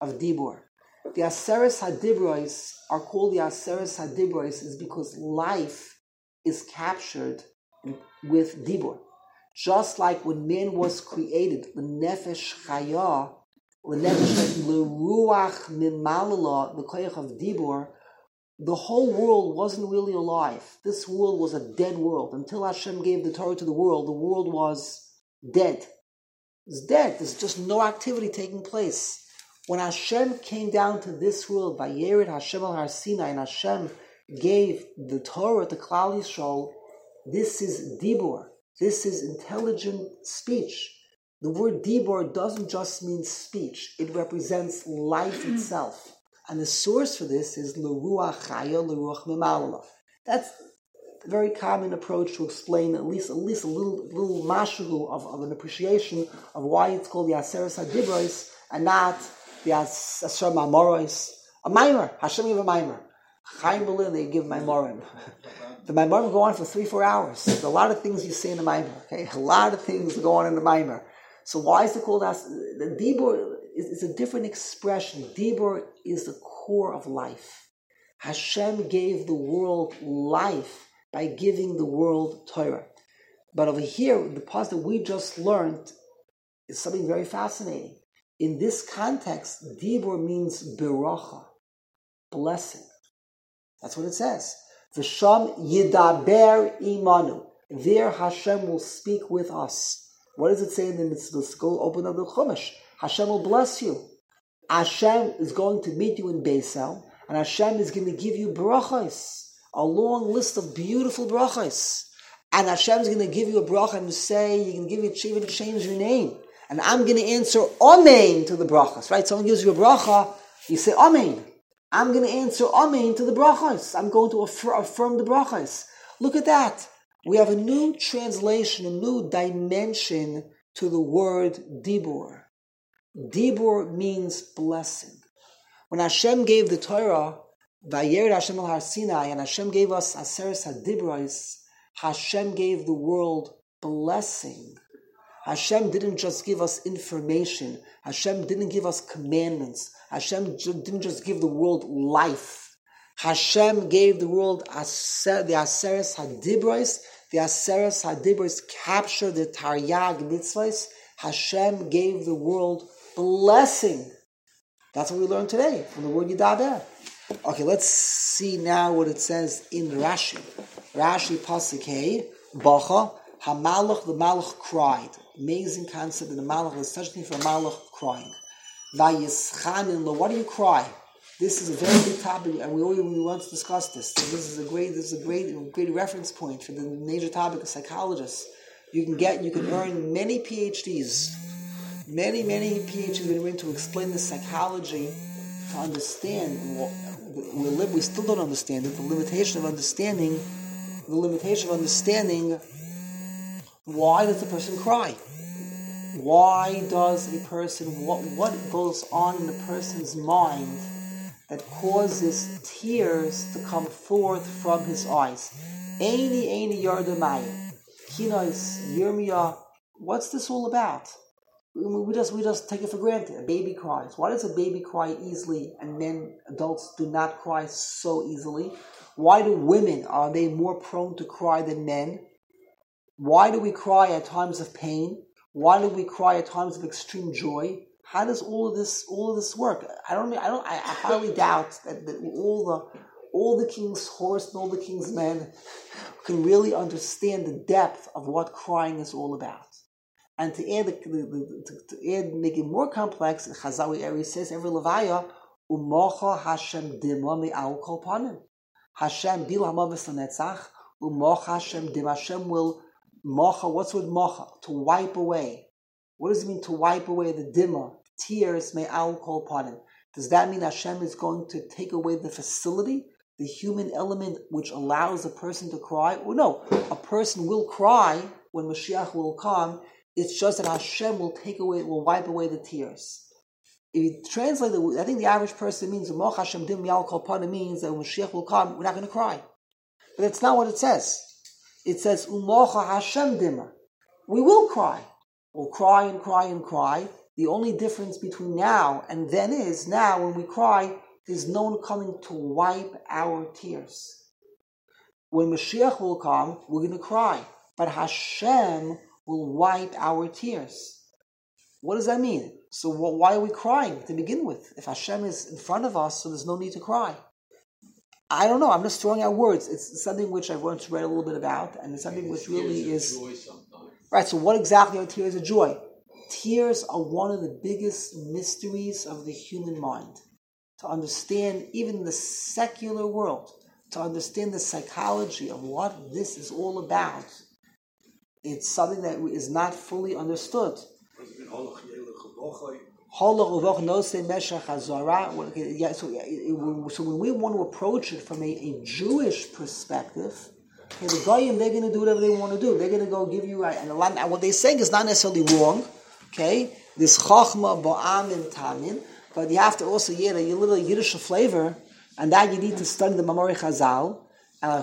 The Aseres Hadibros are called the Aseres Hadibros is because life is captured with dibur. Just like when man was created, the nefesh chaya, the nefesh leruach min malala, the koyach of dibur, the whole world wasn't really alive. This world was a dead world. Until Hashem gave the Torah to the world was dead. It was dead. There's just no activity taking place. When Hashem came down to this world, Vayered Hashem al Har Sinai, and Hashem gave the Torah to Klal Yisrael, this is dibur. This is intelligent speech. The word dibur doesn't just mean speech. It represents life itself. And the source for this is L'ruach Chaya, L'ruach Mimalala. That's a very common approach to explain at least a little mashu of an appreciation of why it's called the Aseres Hadibros and not the Aser Mamoros. A Maimer. Hashem gave a Maimer. Chaim Berlin, they give Maimorim. The Maimorim go on for 3-4 hours. There's a lot of things you say in the Maimer. Okay? A lot of things go on in the Maimer. So why is it called the Dibur? Is a different expression. Dibur is the core of life. Hashem gave the world life by giving the world Torah. But over here, the part that we just learned is something very fascinating. In this context, Dibur means beracha, blessing. That's what it says. V'sham yidaber imanu. There Hashem will speak with us. What does it say in the mitzvah? Let's go open up the Chumash. Hashem will bless you. Hashem is going to meet you in Beisel, and Hashem is going to give you brachos, a long list of beautiful brachos. And Hashem is going to give you a bracha and say, you can give you even change your name. And I'm going to answer Amen to the brachos, right? Someone gives you a bracha, you say Amen. I'm going to answer Amen to the brachos. I'm going to affirm the brachos. Look at that. We have a new translation, a new dimension to the word dibur. Dibur means blessing. When Hashem gave the Torah, Vayered Hashem al Har Sinai, and Hashem gave us Aseres Hadibros, Hashem gave the world blessing. Hashem didn't just give us information. Hashem didn't give us commandments. Hashem didn't just give the world life. Hashem gave the world the Aseres Hadibros. The Aseres Hadibros capture the Taryag mitzvahs. Hashem gave the world blessing. That's what we learned today from the word Yidaber. Okay, let's see now what it says in Rashi. Rashi Pasuk Hey, Bacha, HaMalach, the Malach cried. Amazing concept in the Malach, there's such a thing for a Malach crying. Vayischanin lo. Why do you cry? This is a very big topic, and we want to discuss this. So this is a great reference point for the major topic of psychologists. You can earn many PhDs, many PhDs to explain the psychology, to understand we still don't understand it. The limitation of understanding. Why does a person cry? Why does a person? What goes on in a person's mind that causes tears to come forth from his eyes? Eini yardamayim. Kinos Yirmiyah. What's this all about? We just take it for granted. A baby cries. Why does a baby cry easily and adults do not cry so easily? Why do women, are they more prone to cry than men? Why do we cry at times of pain? Why do we cry at times of extreme joy? How does all of this work? I highly doubt that all the king's horse and all the king's men can really understand the depth of what crying is all about. And to add, make it more complex, Chazawi Eri says every levaya, umocha Hashem dima me'al kol panim. Hashem bil hamavis l'netzach, umocha Hashem dim. Hashem will mocha. What's with mocha? To wipe away. What does it mean to wipe away the dima, tears me'al kol panim? Does that mean Hashem is going to take away the facility, the human element which allows a person to cry? Well, no, a person will cry when Mashiach will come. It's just that Hashem will wipe away the tears. If you translate it, I think the average person means Moch Hashem dim yal kol panim means that when Mashiach will come, we're not going to cry. But that's not what it says. It says Umocha Hashem dima. We will cry. We'll cry and cry and cry. The only difference between now and then is now when we cry, there's no one coming to wipe our tears. When Mashiach will come, we're going to cry. But Hashem will wipe our tears. What does that mean? So why are we crying to begin with? If Hashem is in front of us, so there's no need to cry. I don't know. I'm just throwing out words. It's something which I've once read a little bit about, and it's something which really is... Right, so what exactly are tears of joy? Tears are one of the biggest mysteries of the human mind. To understand, even in the secular world, to understand the psychology of what this is all about, it's something that is not fully understood. So when we want to approach it from a Jewish perspective, the Goyim, they're going to do whatever they want to do. They're going to go give you, and what they're saying is not necessarily wrong, okay? This Chachma, Ba'am, and Tamin, but you have to also get a little Yiddish flavor, and that you need to study the Mamori Chazal, and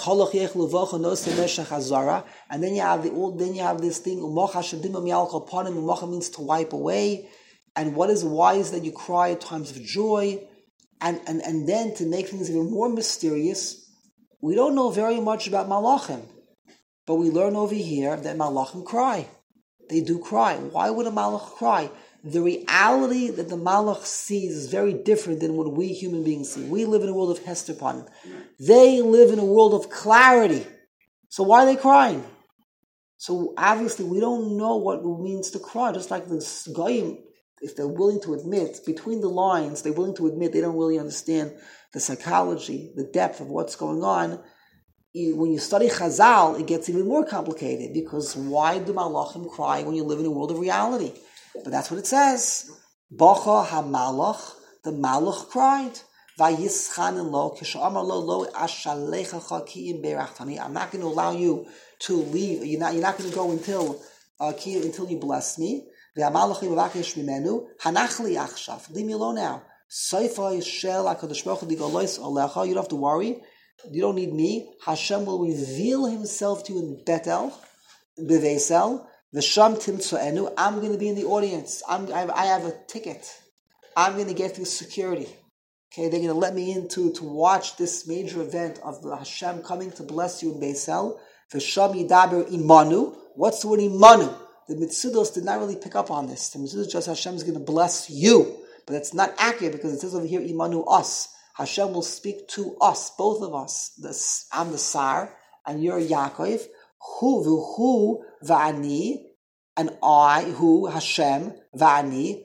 then you have this thing, Umocha means to wipe away. And why is that you cry at times of joy? And then to make things even more mysterious, we don't know very much about Malachim. But we learn over here that Malachim cry. They do cry. Why would a Malach cry? The reality that the Malach sees is very different than what we human beings see. We live in a world of Hesterpan. They live in a world of clarity. So why are they crying? So obviously we don't know what it means to cry. Just like the Goyim, if they're willing to admit, between the lines, they're willing to admit they don't really understand the psychology, the depth of what's going on. When you study Chazal, it gets even more complicated, because why do Malachim cry when you live in a world of reality? But that's what it says. Bacha ha-malach, the malach cried. Vayischanin lo, kish'amar lo ashalecha ki'im be'rachtani. I'm not going to allow you to leave. You're not going to go until you bless me. Ve'amalachim v'vakesh mimenu hanachli achshav. Leave me alone now. Soifa shel HaKadosh Baruch Hu digalois alecha. You don't have to worry. You don't need me. Hashem will reveal Himself to you in Betel, Bevesel. V'sham timtzoenu. I'm going to be in the audience. I have a ticket. I'm going to get through security. Okay, they're going to let me in to watch this major event of the Hashem coming to bless you in Beisel. V'sham yidaber imanu. What's the word imanu? The Mitzudos did not really pick up on this. The Mitzudos just Hashem is going to bless you. But it's not accurate, because it says over here, imanu, us. Hashem will speak to us, both of us. I'm the Sar, and you're Yaakov. Hu v'ani, and I, who, Hashem, v'ani,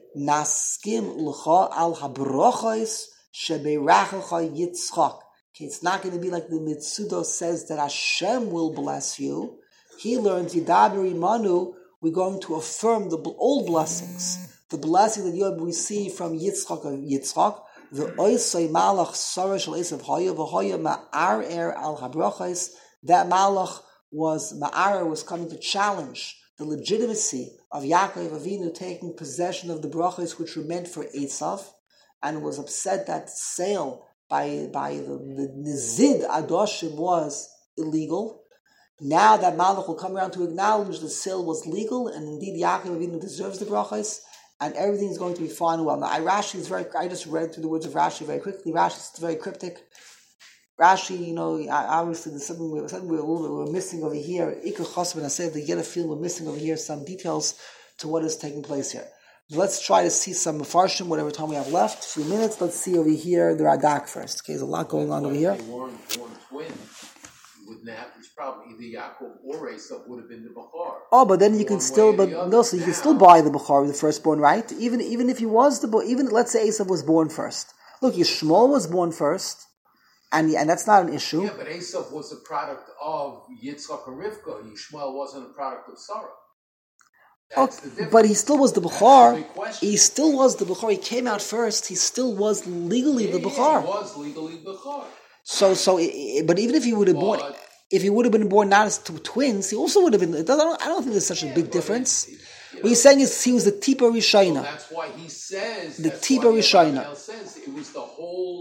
Naskim l'cha al habrochos shebeirachacha Yitzchak. Okay, it's not going to be like the Mitzudo says that Hashem will bless you. He learns Yidaber Imanu. We're going to affirm the old blessings, the blessing that you have received from Yitzchak. The oisay malach sarah shel esav hoya v'hoya ma'arer al habrachos. That malach was coming to challenge the legitimacy of Yaakov Avinu taking possession of the brachos which were meant for Esav, and was upset that sale by the Nizid Adoshim was illegal. Now that malach will come around to acknowledge the sale was legal, and indeed Yaakov Avinu deserves the brachos, and everything is going to be fine and well. Now, Rashi is I just read through the words of Rashi very quickly. Rashi is very cryptic. Rashi, obviously there's something we're missing over here. Ikar Chosman, I said they get a feeling we're missing over here some details to what is taking place here. Let's try to see some Mefarshim, whatever time we have left. A few minutes. Let's see over here the Radak first. Okay, there's a lot going on over here. If they weren't born twins, you wouldn't have this problem. Either Yaakov or Esav would have been the Bechor. Oh, but then you can still, so you can still buy the Bechor, the firstborn, right? Even if he was let's say Esav was born first. Look, Yishmael was born first, and that's not an issue. Yeah, but Esav was a product of Yitzchak and Rivka. Yishmael wasn't a product of Sarah. That's the difference. But he still was the Bechor. He still was the Bechor. He came out first. He still was legally the Bechor. He was legally Bechor. But even if he would have been born not as twins, he also would have been. I don't think there's such a big difference. What he's saying is he was the Tipa Rishayna. That's why he says the Tipa Rishayna. Says it was the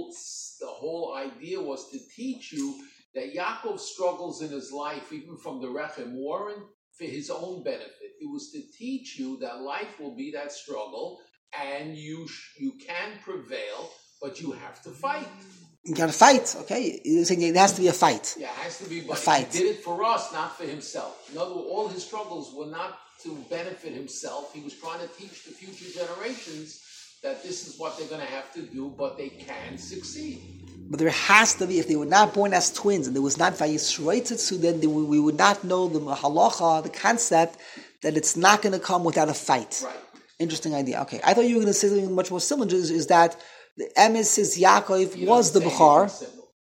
whole idea was to teach you that Yaakov's struggles in his life, even from the Rechem, weren't for his own benefit. It was to teach you that life will be that struggle, and you can prevail, but you have to fight. You got to fight, okay? You're saying it has to be a fight. Yeah, it has to be, but a fight. He did it for us, not for himself. In other words, all his struggles were not to benefit himself. He was trying to teach the future generations that this is what they're going to have to do, but they can succeed. But there has to be, if they were not born as twins, and there was not Vayisroitetsu, then we would not know the halacha, the concept, that it's not going to come without a fight. Right. Interesting idea. Okay, I thought you were going to say something much more similar, is that the emes says Yaakov was the Bechor.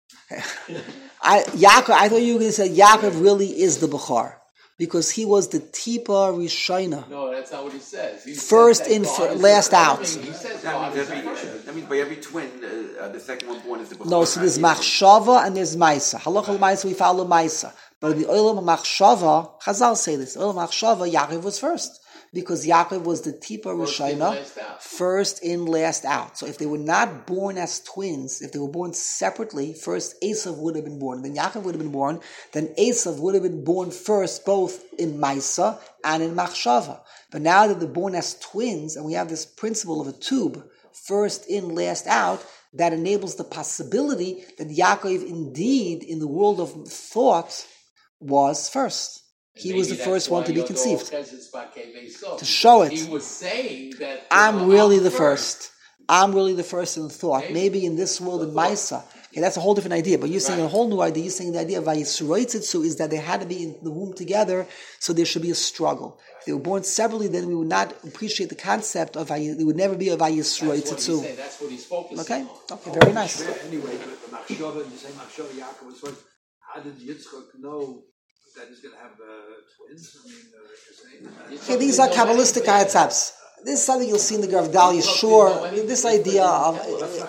I thought you were going to say Yaakov really is the Bechor, because he was the Tipa Rishayna. No, that's not what he says. He first says in, last out. That means by every twin, the second one born is the Bechor. No, so there's Machshava and there's Maisa. Halacha Maisa, we follow Maisa. But in the Olam Machshava, Chazal say this, Olam Machshava, Yaakov was first. Because Yaakov was the Tipa Rishayna, first in, last out. So if they were not born as twins, if they were born separately, first Esav would have been born, then Yaakov would have been born, then Esav would have been born first, both in Maisa and in Machshava. But now that they're born as twins, and we have this principle of a tube, first in, last out, that enables the possibility that Yaakov indeed, in the world of thought, was first. He was the first one to be conceived. To show it. He was saying that I'm really the first. I'm really the first in thought. Maybe in this world in Maisa. Okay, that's a whole different idea. But you're saying a whole new idea. You're saying the idea of Vayisroitetsu is that they had to be in the womb together, so there should be a struggle. If they were born separately, then we would not appreciate the concept of there would never be a Vayisroitetsu. That's what he's focusing on. Okay, very nice. Anyway, the Machshava, you say Machshava Yaakov was first. How did Yitzchak know that he's going to have twins? Okay, these are Kabbalistic ayatzabs. This is something you'll see in the Gravdal Yeshur. This idea of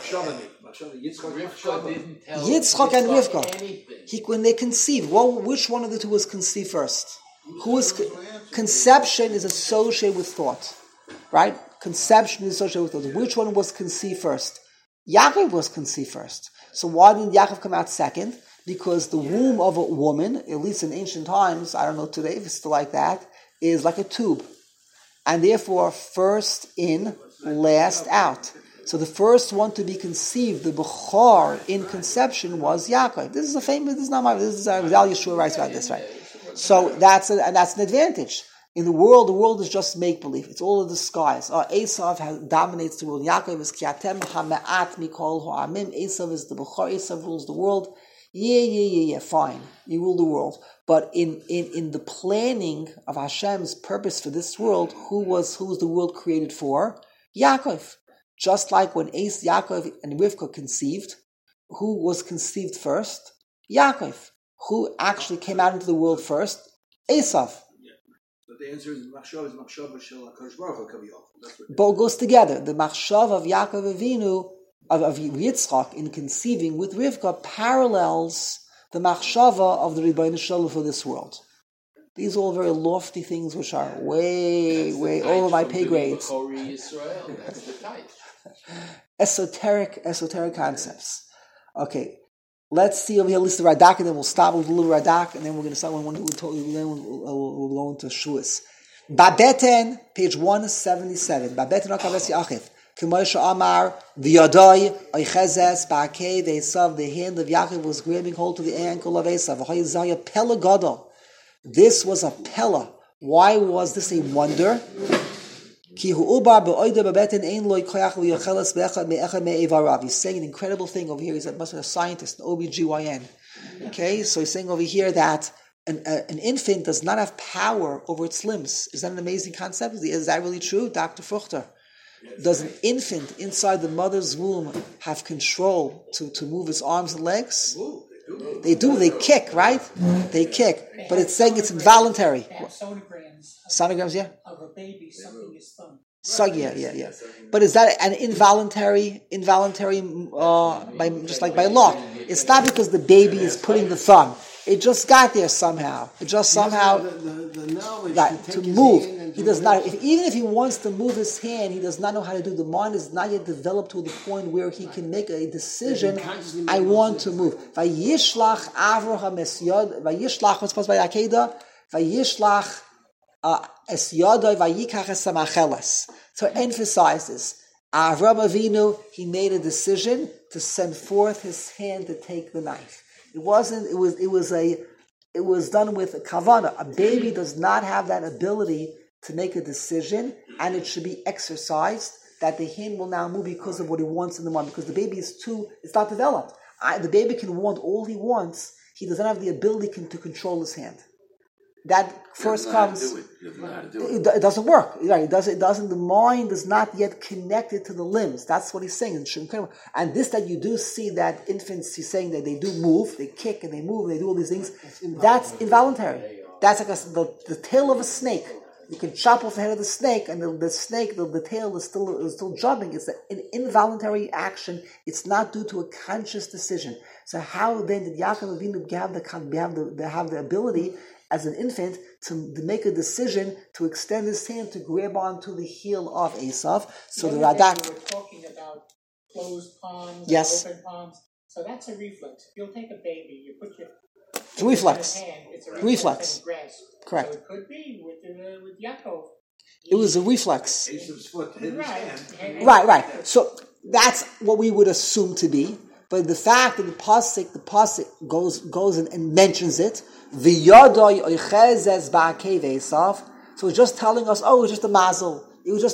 Yitzchak and Rivka. When they conceived, which one of the two was conceived first? Conception is associated with thought, right? Conception is associated with thought. Which one was conceived first? Yaakov was conceived first. So why didn't Yaakov come out second? Because the womb of a woman, at least in ancient times, I don't know today if it's still like that, is like a tube. And therefore, first in, last out. So the first one to be conceived, the Bechor in conception, was Yaakov. This is Ravdal Yeshua writes about this, right? So that's an advantage. In the world is just make-believe. It's all a disguise. Esav dominates the world. Yaakov is Kiatem HaMe'at Mikol Ha'amim. Esav is the Bechor. Esav rules the world. Yeah, fine. You rule the world. But in the planning of Hashem's purpose for this world, who was the world created for? Yaakov. Just like when Yaakov and Rivka conceived, who was conceived first? Yaakov. Who actually came out into the world first? Esav. But the answer is machshava shel HaKadosh Baruch Hu kaviyachol. Both goes together. The machshav of Yaakov Avinu, of Yitzchak in conceiving with Rivka parallels the machshava of the Rebbeinu Shalom for this world. These are all very lofty things which are way over my pay grades. That's the type. Esoteric concepts. Okay, let's see over here. List the Radak, and then we'll stop with the little Radak, and then we're going to start when we'll go into Shuas. Babeten, page 177. Babeten akaves Yachiv. K'moshe Amar v'yadai oichezes ba'akei v'esav. The hand of Yaakov was grabbing hold to the ankle of Esav. V'hoyizaya pella gadol. This was a pella. Why was this a wonder? He's saying an incredible thing over here. He's must be a scientist, an OBGYN. Okay, so he's saying over here that an infant does not have power over its limbs. Is that an amazing concept? Is that really true, Dr. Fruchter? Does an infant inside the mother's womb have control to move its arms and legs? They do. They kick, right? They kick. But it's saying it's involuntary. They have sonograms. Sonograms, yeah? Of a baby sucking his thumb. So yeah. But is that an involuntary, by just like by law? It's not because the baby is putting the thumb. It just got there somehow. It just somehow the knowledge right, to move. He does not. Even if he wants to move his hand, he does not know how to do. The mind is not yet developed to the point where he can make a decision. I want to move. Vayishlach Avraham es yod. Vayishlach. What's supposed by Akedah? Vayishlach es yodai vayikach es samacheles. To emphasize this, Avraham Avinu, he made a decision to send forth his hand to take the knife. It wasn't. It was done with a kavanah. A baby does not have that ability to make a decision, and it should be exercised that the hand will now move because of what he wants in the mind. Because the baby it's not developed. The baby can want all he wants. He doesn't have the ability to control his hand. That first comes. It doesn't work. Right? It doesn't. The mind is not yet connected to the limbs. That's what he's saying. And this that you do see that infants, he's saying that they do move, they kick and they move, and they do all these things. That's involuntary. That's like the tail of a snake. You can chop off the head of the snake, and the snake, the tail is still jumping. It's an involuntary action. It's not due to a conscious decision. So how then did Yaakov Avinu have the ability as an infant to make a decision to extend his hand to grab onto the heel of Esav? So the Radak. We were talking about closed palms, yes, and open palms. So that's a reflex. If you'll take a baby, you put your it's a reflex. Hand, it's a reflex. Grasp. Correct. So it could be with Yaakov. It was a reflex. Esav's foot hit his hand. Right. So that's what we would assume to be. But the fact that the pasuk goes and mentions it, v'yadai oichezes ba'akei v'esav. So it's just telling us, it was just a mazel. It was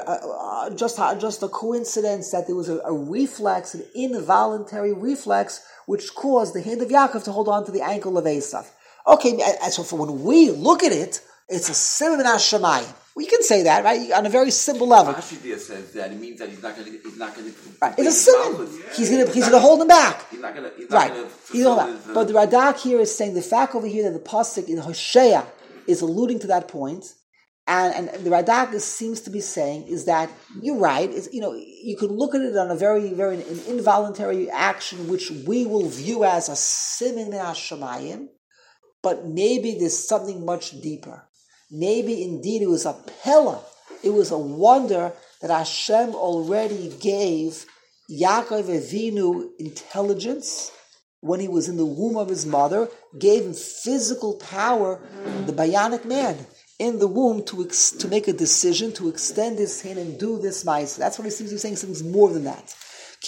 just a coincidence that there was a reflex, an involuntary reflex, which caused the hand of Yaakov to hold on to the ankle of Esav. Okay, so for when we look at it, it's a simon hashamayim. We can say that, right, on a very simple level. Rashi there says that it means that he's not going to. Right, it's a simon. He's going to hold him back. He's not going to. Right. But the Radak here is saying the fact over here that the pasuk in Hosea is alluding to that point, and the Radak seems to be saying is that you're right. It's, you could look at it on a very, very an involuntary action, which we will view as a simin min hashamayim, but maybe there's something much deeper. Maybe indeed it was a pella. It was a wonder that Hashem already gave Yaakov Avinu intelligence when he was in the womb of his mother, gave him physical power, the bionic man, in the womb to make a decision, to extend his hand and do this ma'aseh. That's what he seems to be saying, something more than that.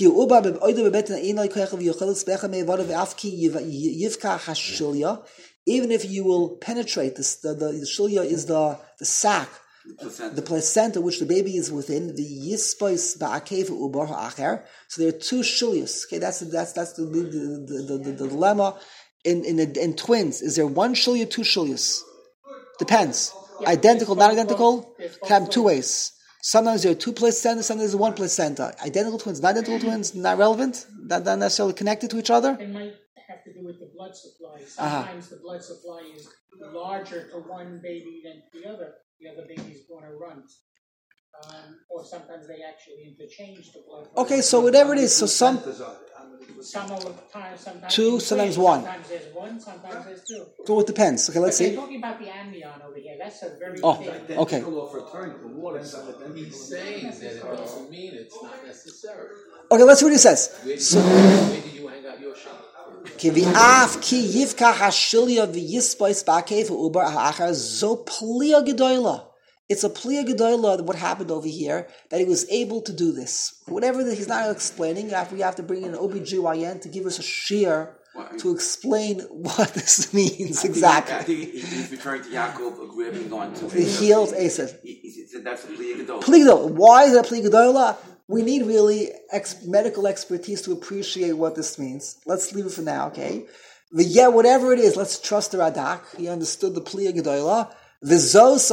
Even if you will penetrate this, the shilya is the sac, the placenta which the baby is within. The yispais ba'akev ubar ha'acher. So there are two shilyas. Okay, that's the dilemma in twins. Is there one shilya, two shilyas? Depends. Yeah, identical, not identical. Can have two ways. Sometimes there are two placentas, sometimes there's one placenta. Identical twins, not identical twins, not relevant, not necessarily connected to each other. It might have to do with the blood supply. Sometimes the blood supply is larger to one baby than to the other baby's born a runt. Or sometimes they actually interchange the blood. Okay, so whatever it is, so some sometimes two, sometimes one. Sometimes there's one, sometimes there's two. So it depends. Okay, let's But see. they're talking about the amnion over here. That's a very big. Okay. He's saying that it doesn't mean it's not necessary. Okay, let's see what he says. Where did you hang out your shot? Ki v'af ki yivka hashilya v'yispois ba'kev u'ubar ha'achar zo plia gedoyla. It's a plia gedoyla, what happened over here, that he was able to do this. Whatever that he's not explaining, we have to bring in an OBGYN to give us a shear to explain what this means exactly. I think he's referring to Yaakov having gone to He heals Esav. He said that's a plia gedola. Plia gedola. Why is it a plia gedola? We need really medical expertise to appreciate what this means. Let's leave it for now, okay? But yeah, whatever it is, let's trust the Radak. He understood the plia gedola. This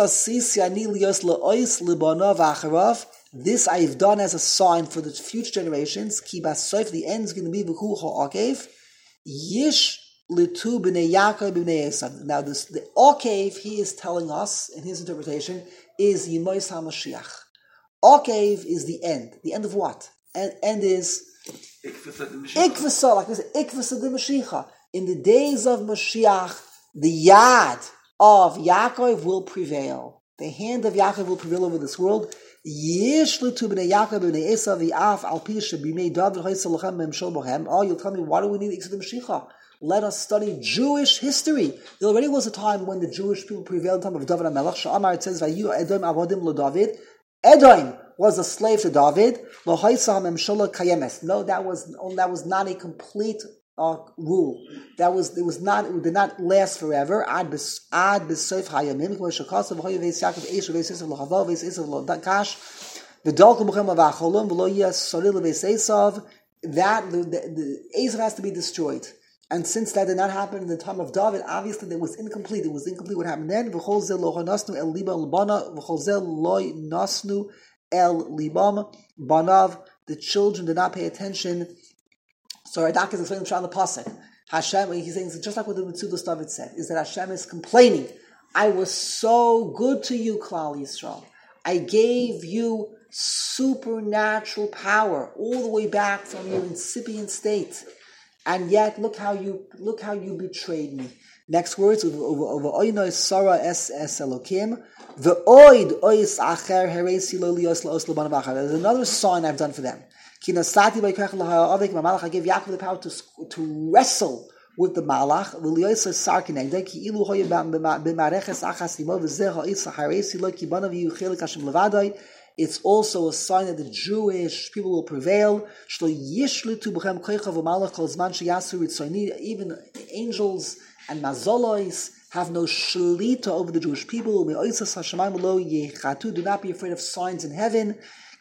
I've done as a sign for the future generations. Ki basoif, the end is going to be v'hu ha'akev. Yish litu b'nei Yaakov b'nei Esav. Now the akev, he is telling us, in his interpretation, is Yemos HaMashiach. Akev is the end. The end of what? End is Ikvasa, like we said, Ikvasa de Mashiach. In the days of Mashiach, the Yad of Yaakov will prevail. The hand of Yaakov will prevail over this world. Yish litu b'nei Yaakov b'nei Esav v'af al pi shebimei David hoysel lachem memshol bohem. Oh, you'll tell me, why do we need Ikvasa de Mashiach? Let us study Jewish history. There already was a time when the Jewish people prevailed in the time of David HaMelech. Sha'amar, it says, Vayu Edom avodim lo-David. Edom was a slave to David. No, that was not a complete rule. It did not last forever. Ad b'soif hayamim. Shakasav hoya veis Yaakov Eishav veis Esav lochavo veis Esav lo-Kash. V'dolku b'chem avacholum v'lo yas soril veis Esav. That the Esav has to be destroyed. And since that did not happen in the time of David, obviously it was incomplete. It was incomplete what happened then. V'chol zeh lo nasnu el libam bana. V'chol zeh lo nasnu el libam banav. The children did not pay attention. So Radak is explaining on the pasuk. Hashem, he's saying just like what the Metzudos David said, is that Hashem is complaining. I was so good to you, Klal Yisrael. I gave you supernatural power all the way back from your incipient state. And yet, look how you betrayed me. Next words, over oinois Sarah es Elokim, the oid ois acher heresi lo lios laos loban v'achar. There's another sign I've done for them. Kinasati by kach laha'avik malach. I gave Yaakov the power to wrestle with the malach. V'lios sarkinegdei ki ilu hoye b'mareches achas limo v'zeh ha'is heresi lo kibanav yuchelik Hashem levadai. It's also a sign that the Jewish people will prevail. Even angels and mazolois have no shlita over the Jewish people. Do not be afraid of signs in heaven.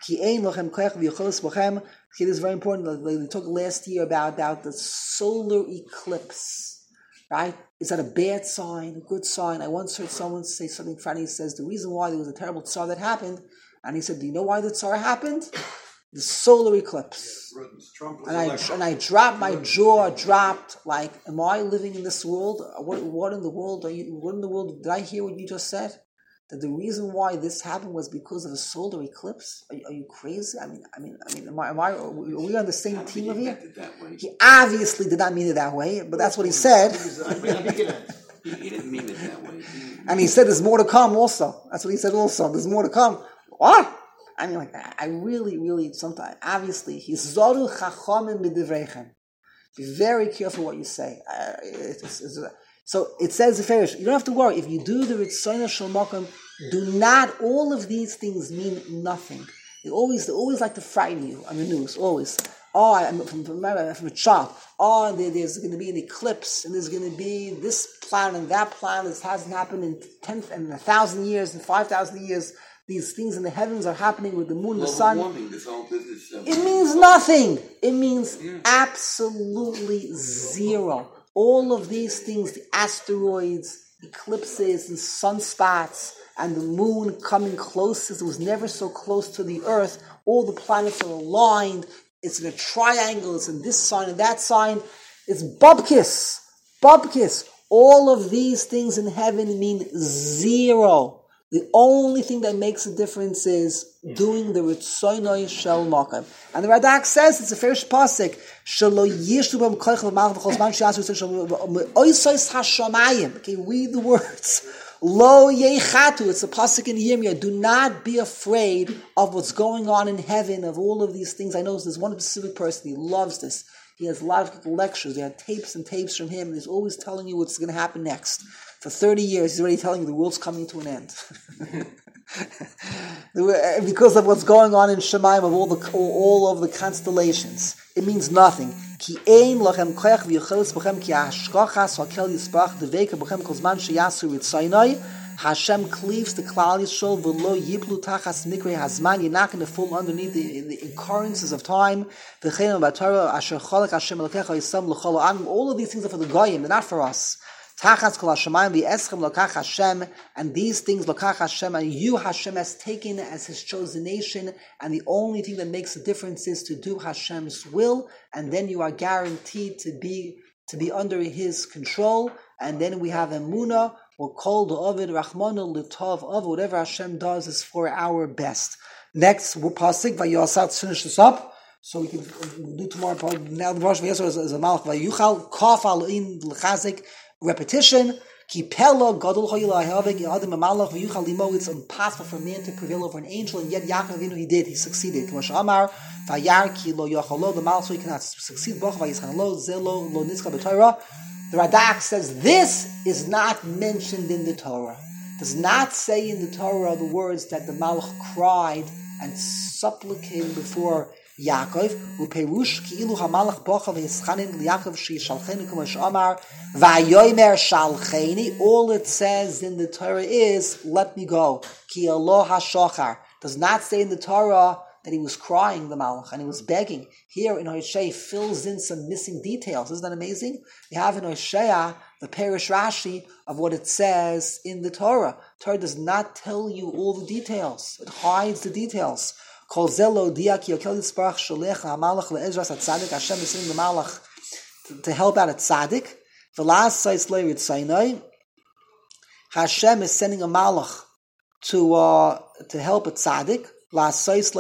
It is very important. We talked last year about the solar eclipse. Right? Is that a bad sign, a good sign? I once heard someone say something funny. He says the reason why there was a terrible tsar that happened. And he said, do you know why the tsar happened? The solar eclipse. And I dropped, my jaw dropped, like, am I living in this world? What in the world did I hear what you just said? That the reason why this happened was because of a solar eclipse? Are you crazy? I mean, are we on the same team over here? He obviously did not mean it that way, but that's what he said. He didn't mean it that way. And he said there's more to come also. That's what he said also. There's more to come. What? I mean, I really, sometimes, obviously, he's zoru chachamim b'divreichem. Be very careful what you say. So it says the Farish, you don't have to worry. If you do the Ritzonah Shel Makom, do not, all of these things mean nothing. They always like to frighten you on the news, always. Oh, I'm from a chop. Oh, there's going to be an eclipse, and there's going to be this planet and that planet. This hasn't happened in 1,000 years, in 5,000 years. These things in the heavens are happening with the moon, the sun. Warming, this whole business. It means nothing. It means absolutely zero. All of these things, the asteroids, eclipses, and sunspots, and the moon coming closest. It was never so close to the earth. All the planets are aligned. It's in a triangle. It's in this sign and that sign. It's Bubkis. Bubkis. All of these things in heaven mean zero. The only thing that makes a difference is doing the Ritzoynoi Shel Makam. And the Radak says, it's a first pasuk, Shelo Yishtu B'm Koich V'Malach V'chol Zman She'asu Oisos HaShamayim. Okay, read the words. Lo Yechatu. It's a pasuk in Yirmiyah. Do not be afraid of what's going on in heaven, of all of these things. I know there's one specific person, he loves this. He has a lot of lectures. There are tapes and tapes from him, and he's always telling you what's going to happen next. For 30 years, he's already telling you the world's coming to an end. Because of what's going on in Shemaim, of all of the constellations. It means nothing. Ki ein lachem koyach v'yichelis b'chem ki ha'ashkachas ha'kel yisparach deveka b'chem kol zman sheyasu ritzaynoi. Hashem cleaves the Klal Yisrael v'lo yiplu tachas mikrei hazman. You're not going to fall underneath the occurrences of time. V'chein v'atorah asher cholek Hashem elokecha yisam l'chol ha'am. All of these things are for the goyim. They're not for us. Tachas kol hashemayim v'eschem lokach Hashem. And these things lokach Hashem, and you Hashem has taken as His chosen nation. And the only thing that makes a difference is to do Hashem's will. And then you are guaranteed to be under His control. And then we have emunah. Or called the Ovid Rachmana L'Tov of whatever Hashem does is for our best. Next, we're pasuk Vayosat. Finish this up, so we can do tomorrow. Now the Rosh Vayosat is a Malach Vayuchal Kaf Al In L'Chazik repetition. Kipelo Gadol Hoyla Havik Yadim Malach Vayuchal Limo. It's impossible for man to prevail over an angel, and yet Yaakov Avinu he did. He succeeded. K'mosh Amar Vayar Ki Lo Yochalo. The Malach so he cannot succeed. Boch Vayischan Lo Zelo Lo Nitzcha B'Torah. The Radak says this is not mentioned in the Torah. Does not say in the Torah the words that the Malach cried and supplicated before Yaakov. Uperush ki'ilu hamalach bocha v'yischanin liYaakov she'yishalchenu k'mosh amar v'ayomer shalcheni. All it says in the Torah is, let me go. Ki alo hashachar. Does not say in the Torah that he was crying, the Malach, and he was begging. Here in Hosea fills in some missing details. Isn't that amazing? You have in Hosea the Perish Rashi of what it says in the Torah. Torah does not tell you all the details. It hides the details. Kol zelo diak yokel yisparach sholech hamalach le'ezras atzadik. Hashem is sending the Malach to help out a tzaddik. V'las sais le'ritzaynoi. Hashem is sending a Malach to help a tzaddik. Therefore, the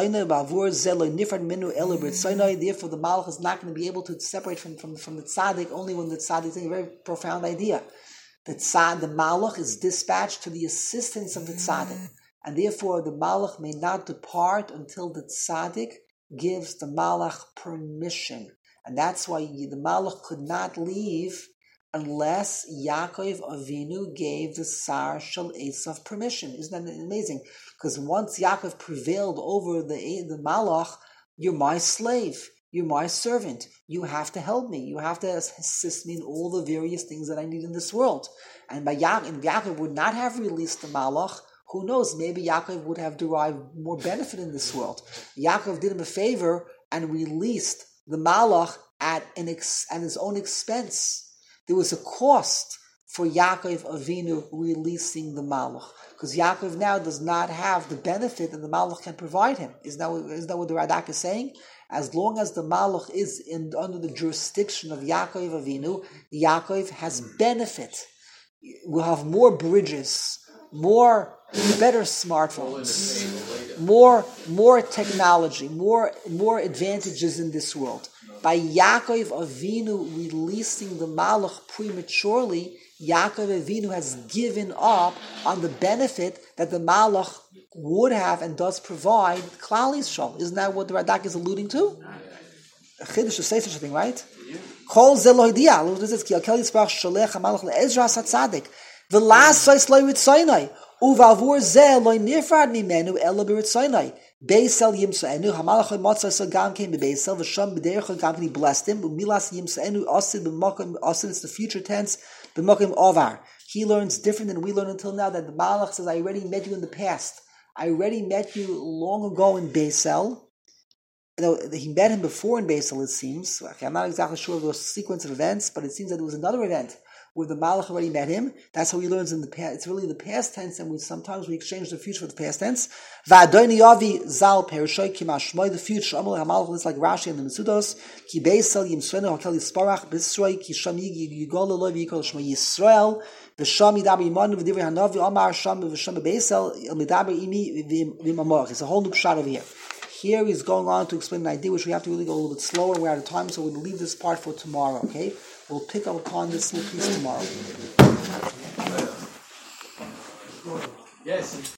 Malach is not going to be able to separate from the tzaddik only when the tzaddik is a very profound idea. The Malach is dispatched to the assistance of the tzaddik, and therefore the Malach may not depart until the tzaddik gives the Malach permission. And that's why the Malach could not leave unless Yaakov Avinu gave the Sar Shel Esav permission. Isn't that amazing? Because once Yaakov prevailed over the Malach, you're my slave, you're my servant, you have to help me, you have to assist me in all the various things that I need in this world. And if Yaakov would not have released the Malach, who knows, maybe Yaakov would have derived more benefit in this world. Yaakov did him a favor and released the Malach at his own expense. There was a cost for Yaakov Avinu releasing the Malach, because Yaakov now does not have the benefit that the Malach can provide him. Is that what the Radak is saying? As long as the Malach is under the jurisdiction of Yaakov Avinu, Yaakov has benefit. We'll have more bridges, better smartphones, more technology, more advantages in this world. By Yaakov Avinu releasing the Malach prematurely, Yaakov Avinu has given up on the benefit that the Malach would have and does provide Klal Yisrael. Isn't that what the Radak is alluding to? A Chiddush to say such a thing, right? Kol ze lo hidia. Look at this. Ki akel yisparach sholech hamalach le'ezras hatzadik. V'las sois lo yiritzaynai. Uvavur ze lo nifrad mimenu ela b'ritzaynai. Beisel yimsaenu hamalach motzas gam came to Beisel. V'sham b'derech gam he blessed him. Umilas yimsaenu asid b'makom asid. It's the future tense. B'makom ovar. He learns different than we learn until now. That the Malach says, "I already met you in the past. I already met you long ago in Beisel." He met him before in Beisel, it seems. Okay, I'm not exactly sure of the sequence of events, but it seems that there was another event where the Malach already met him. That's how he learns in the past. It's really the past tense, and sometimes we exchange the future for the past tense. Va'adoni Yavi Zal Perushay Kimashmoy, the future Amal HaMalach is like Rashi and the Mesudos. Ki Beisel Yimsrenu Hakel Yisparach Bisroy Ki Sham Yigol Eloi V'Yikol Shmo Yisrael V'Sham Yidaber Yimanu V'Divrei Hanavi Amar Sham V'Sham Beisel El Midaber Imi V'Imamorach. It's a whole new pshat over here. Here he's going on to explain an idea which we have to really go a little bit slower. We're out of time, so we're going to leave this part for tomorrow, okay? We'll pick up upon this little piece tomorrow. Yes.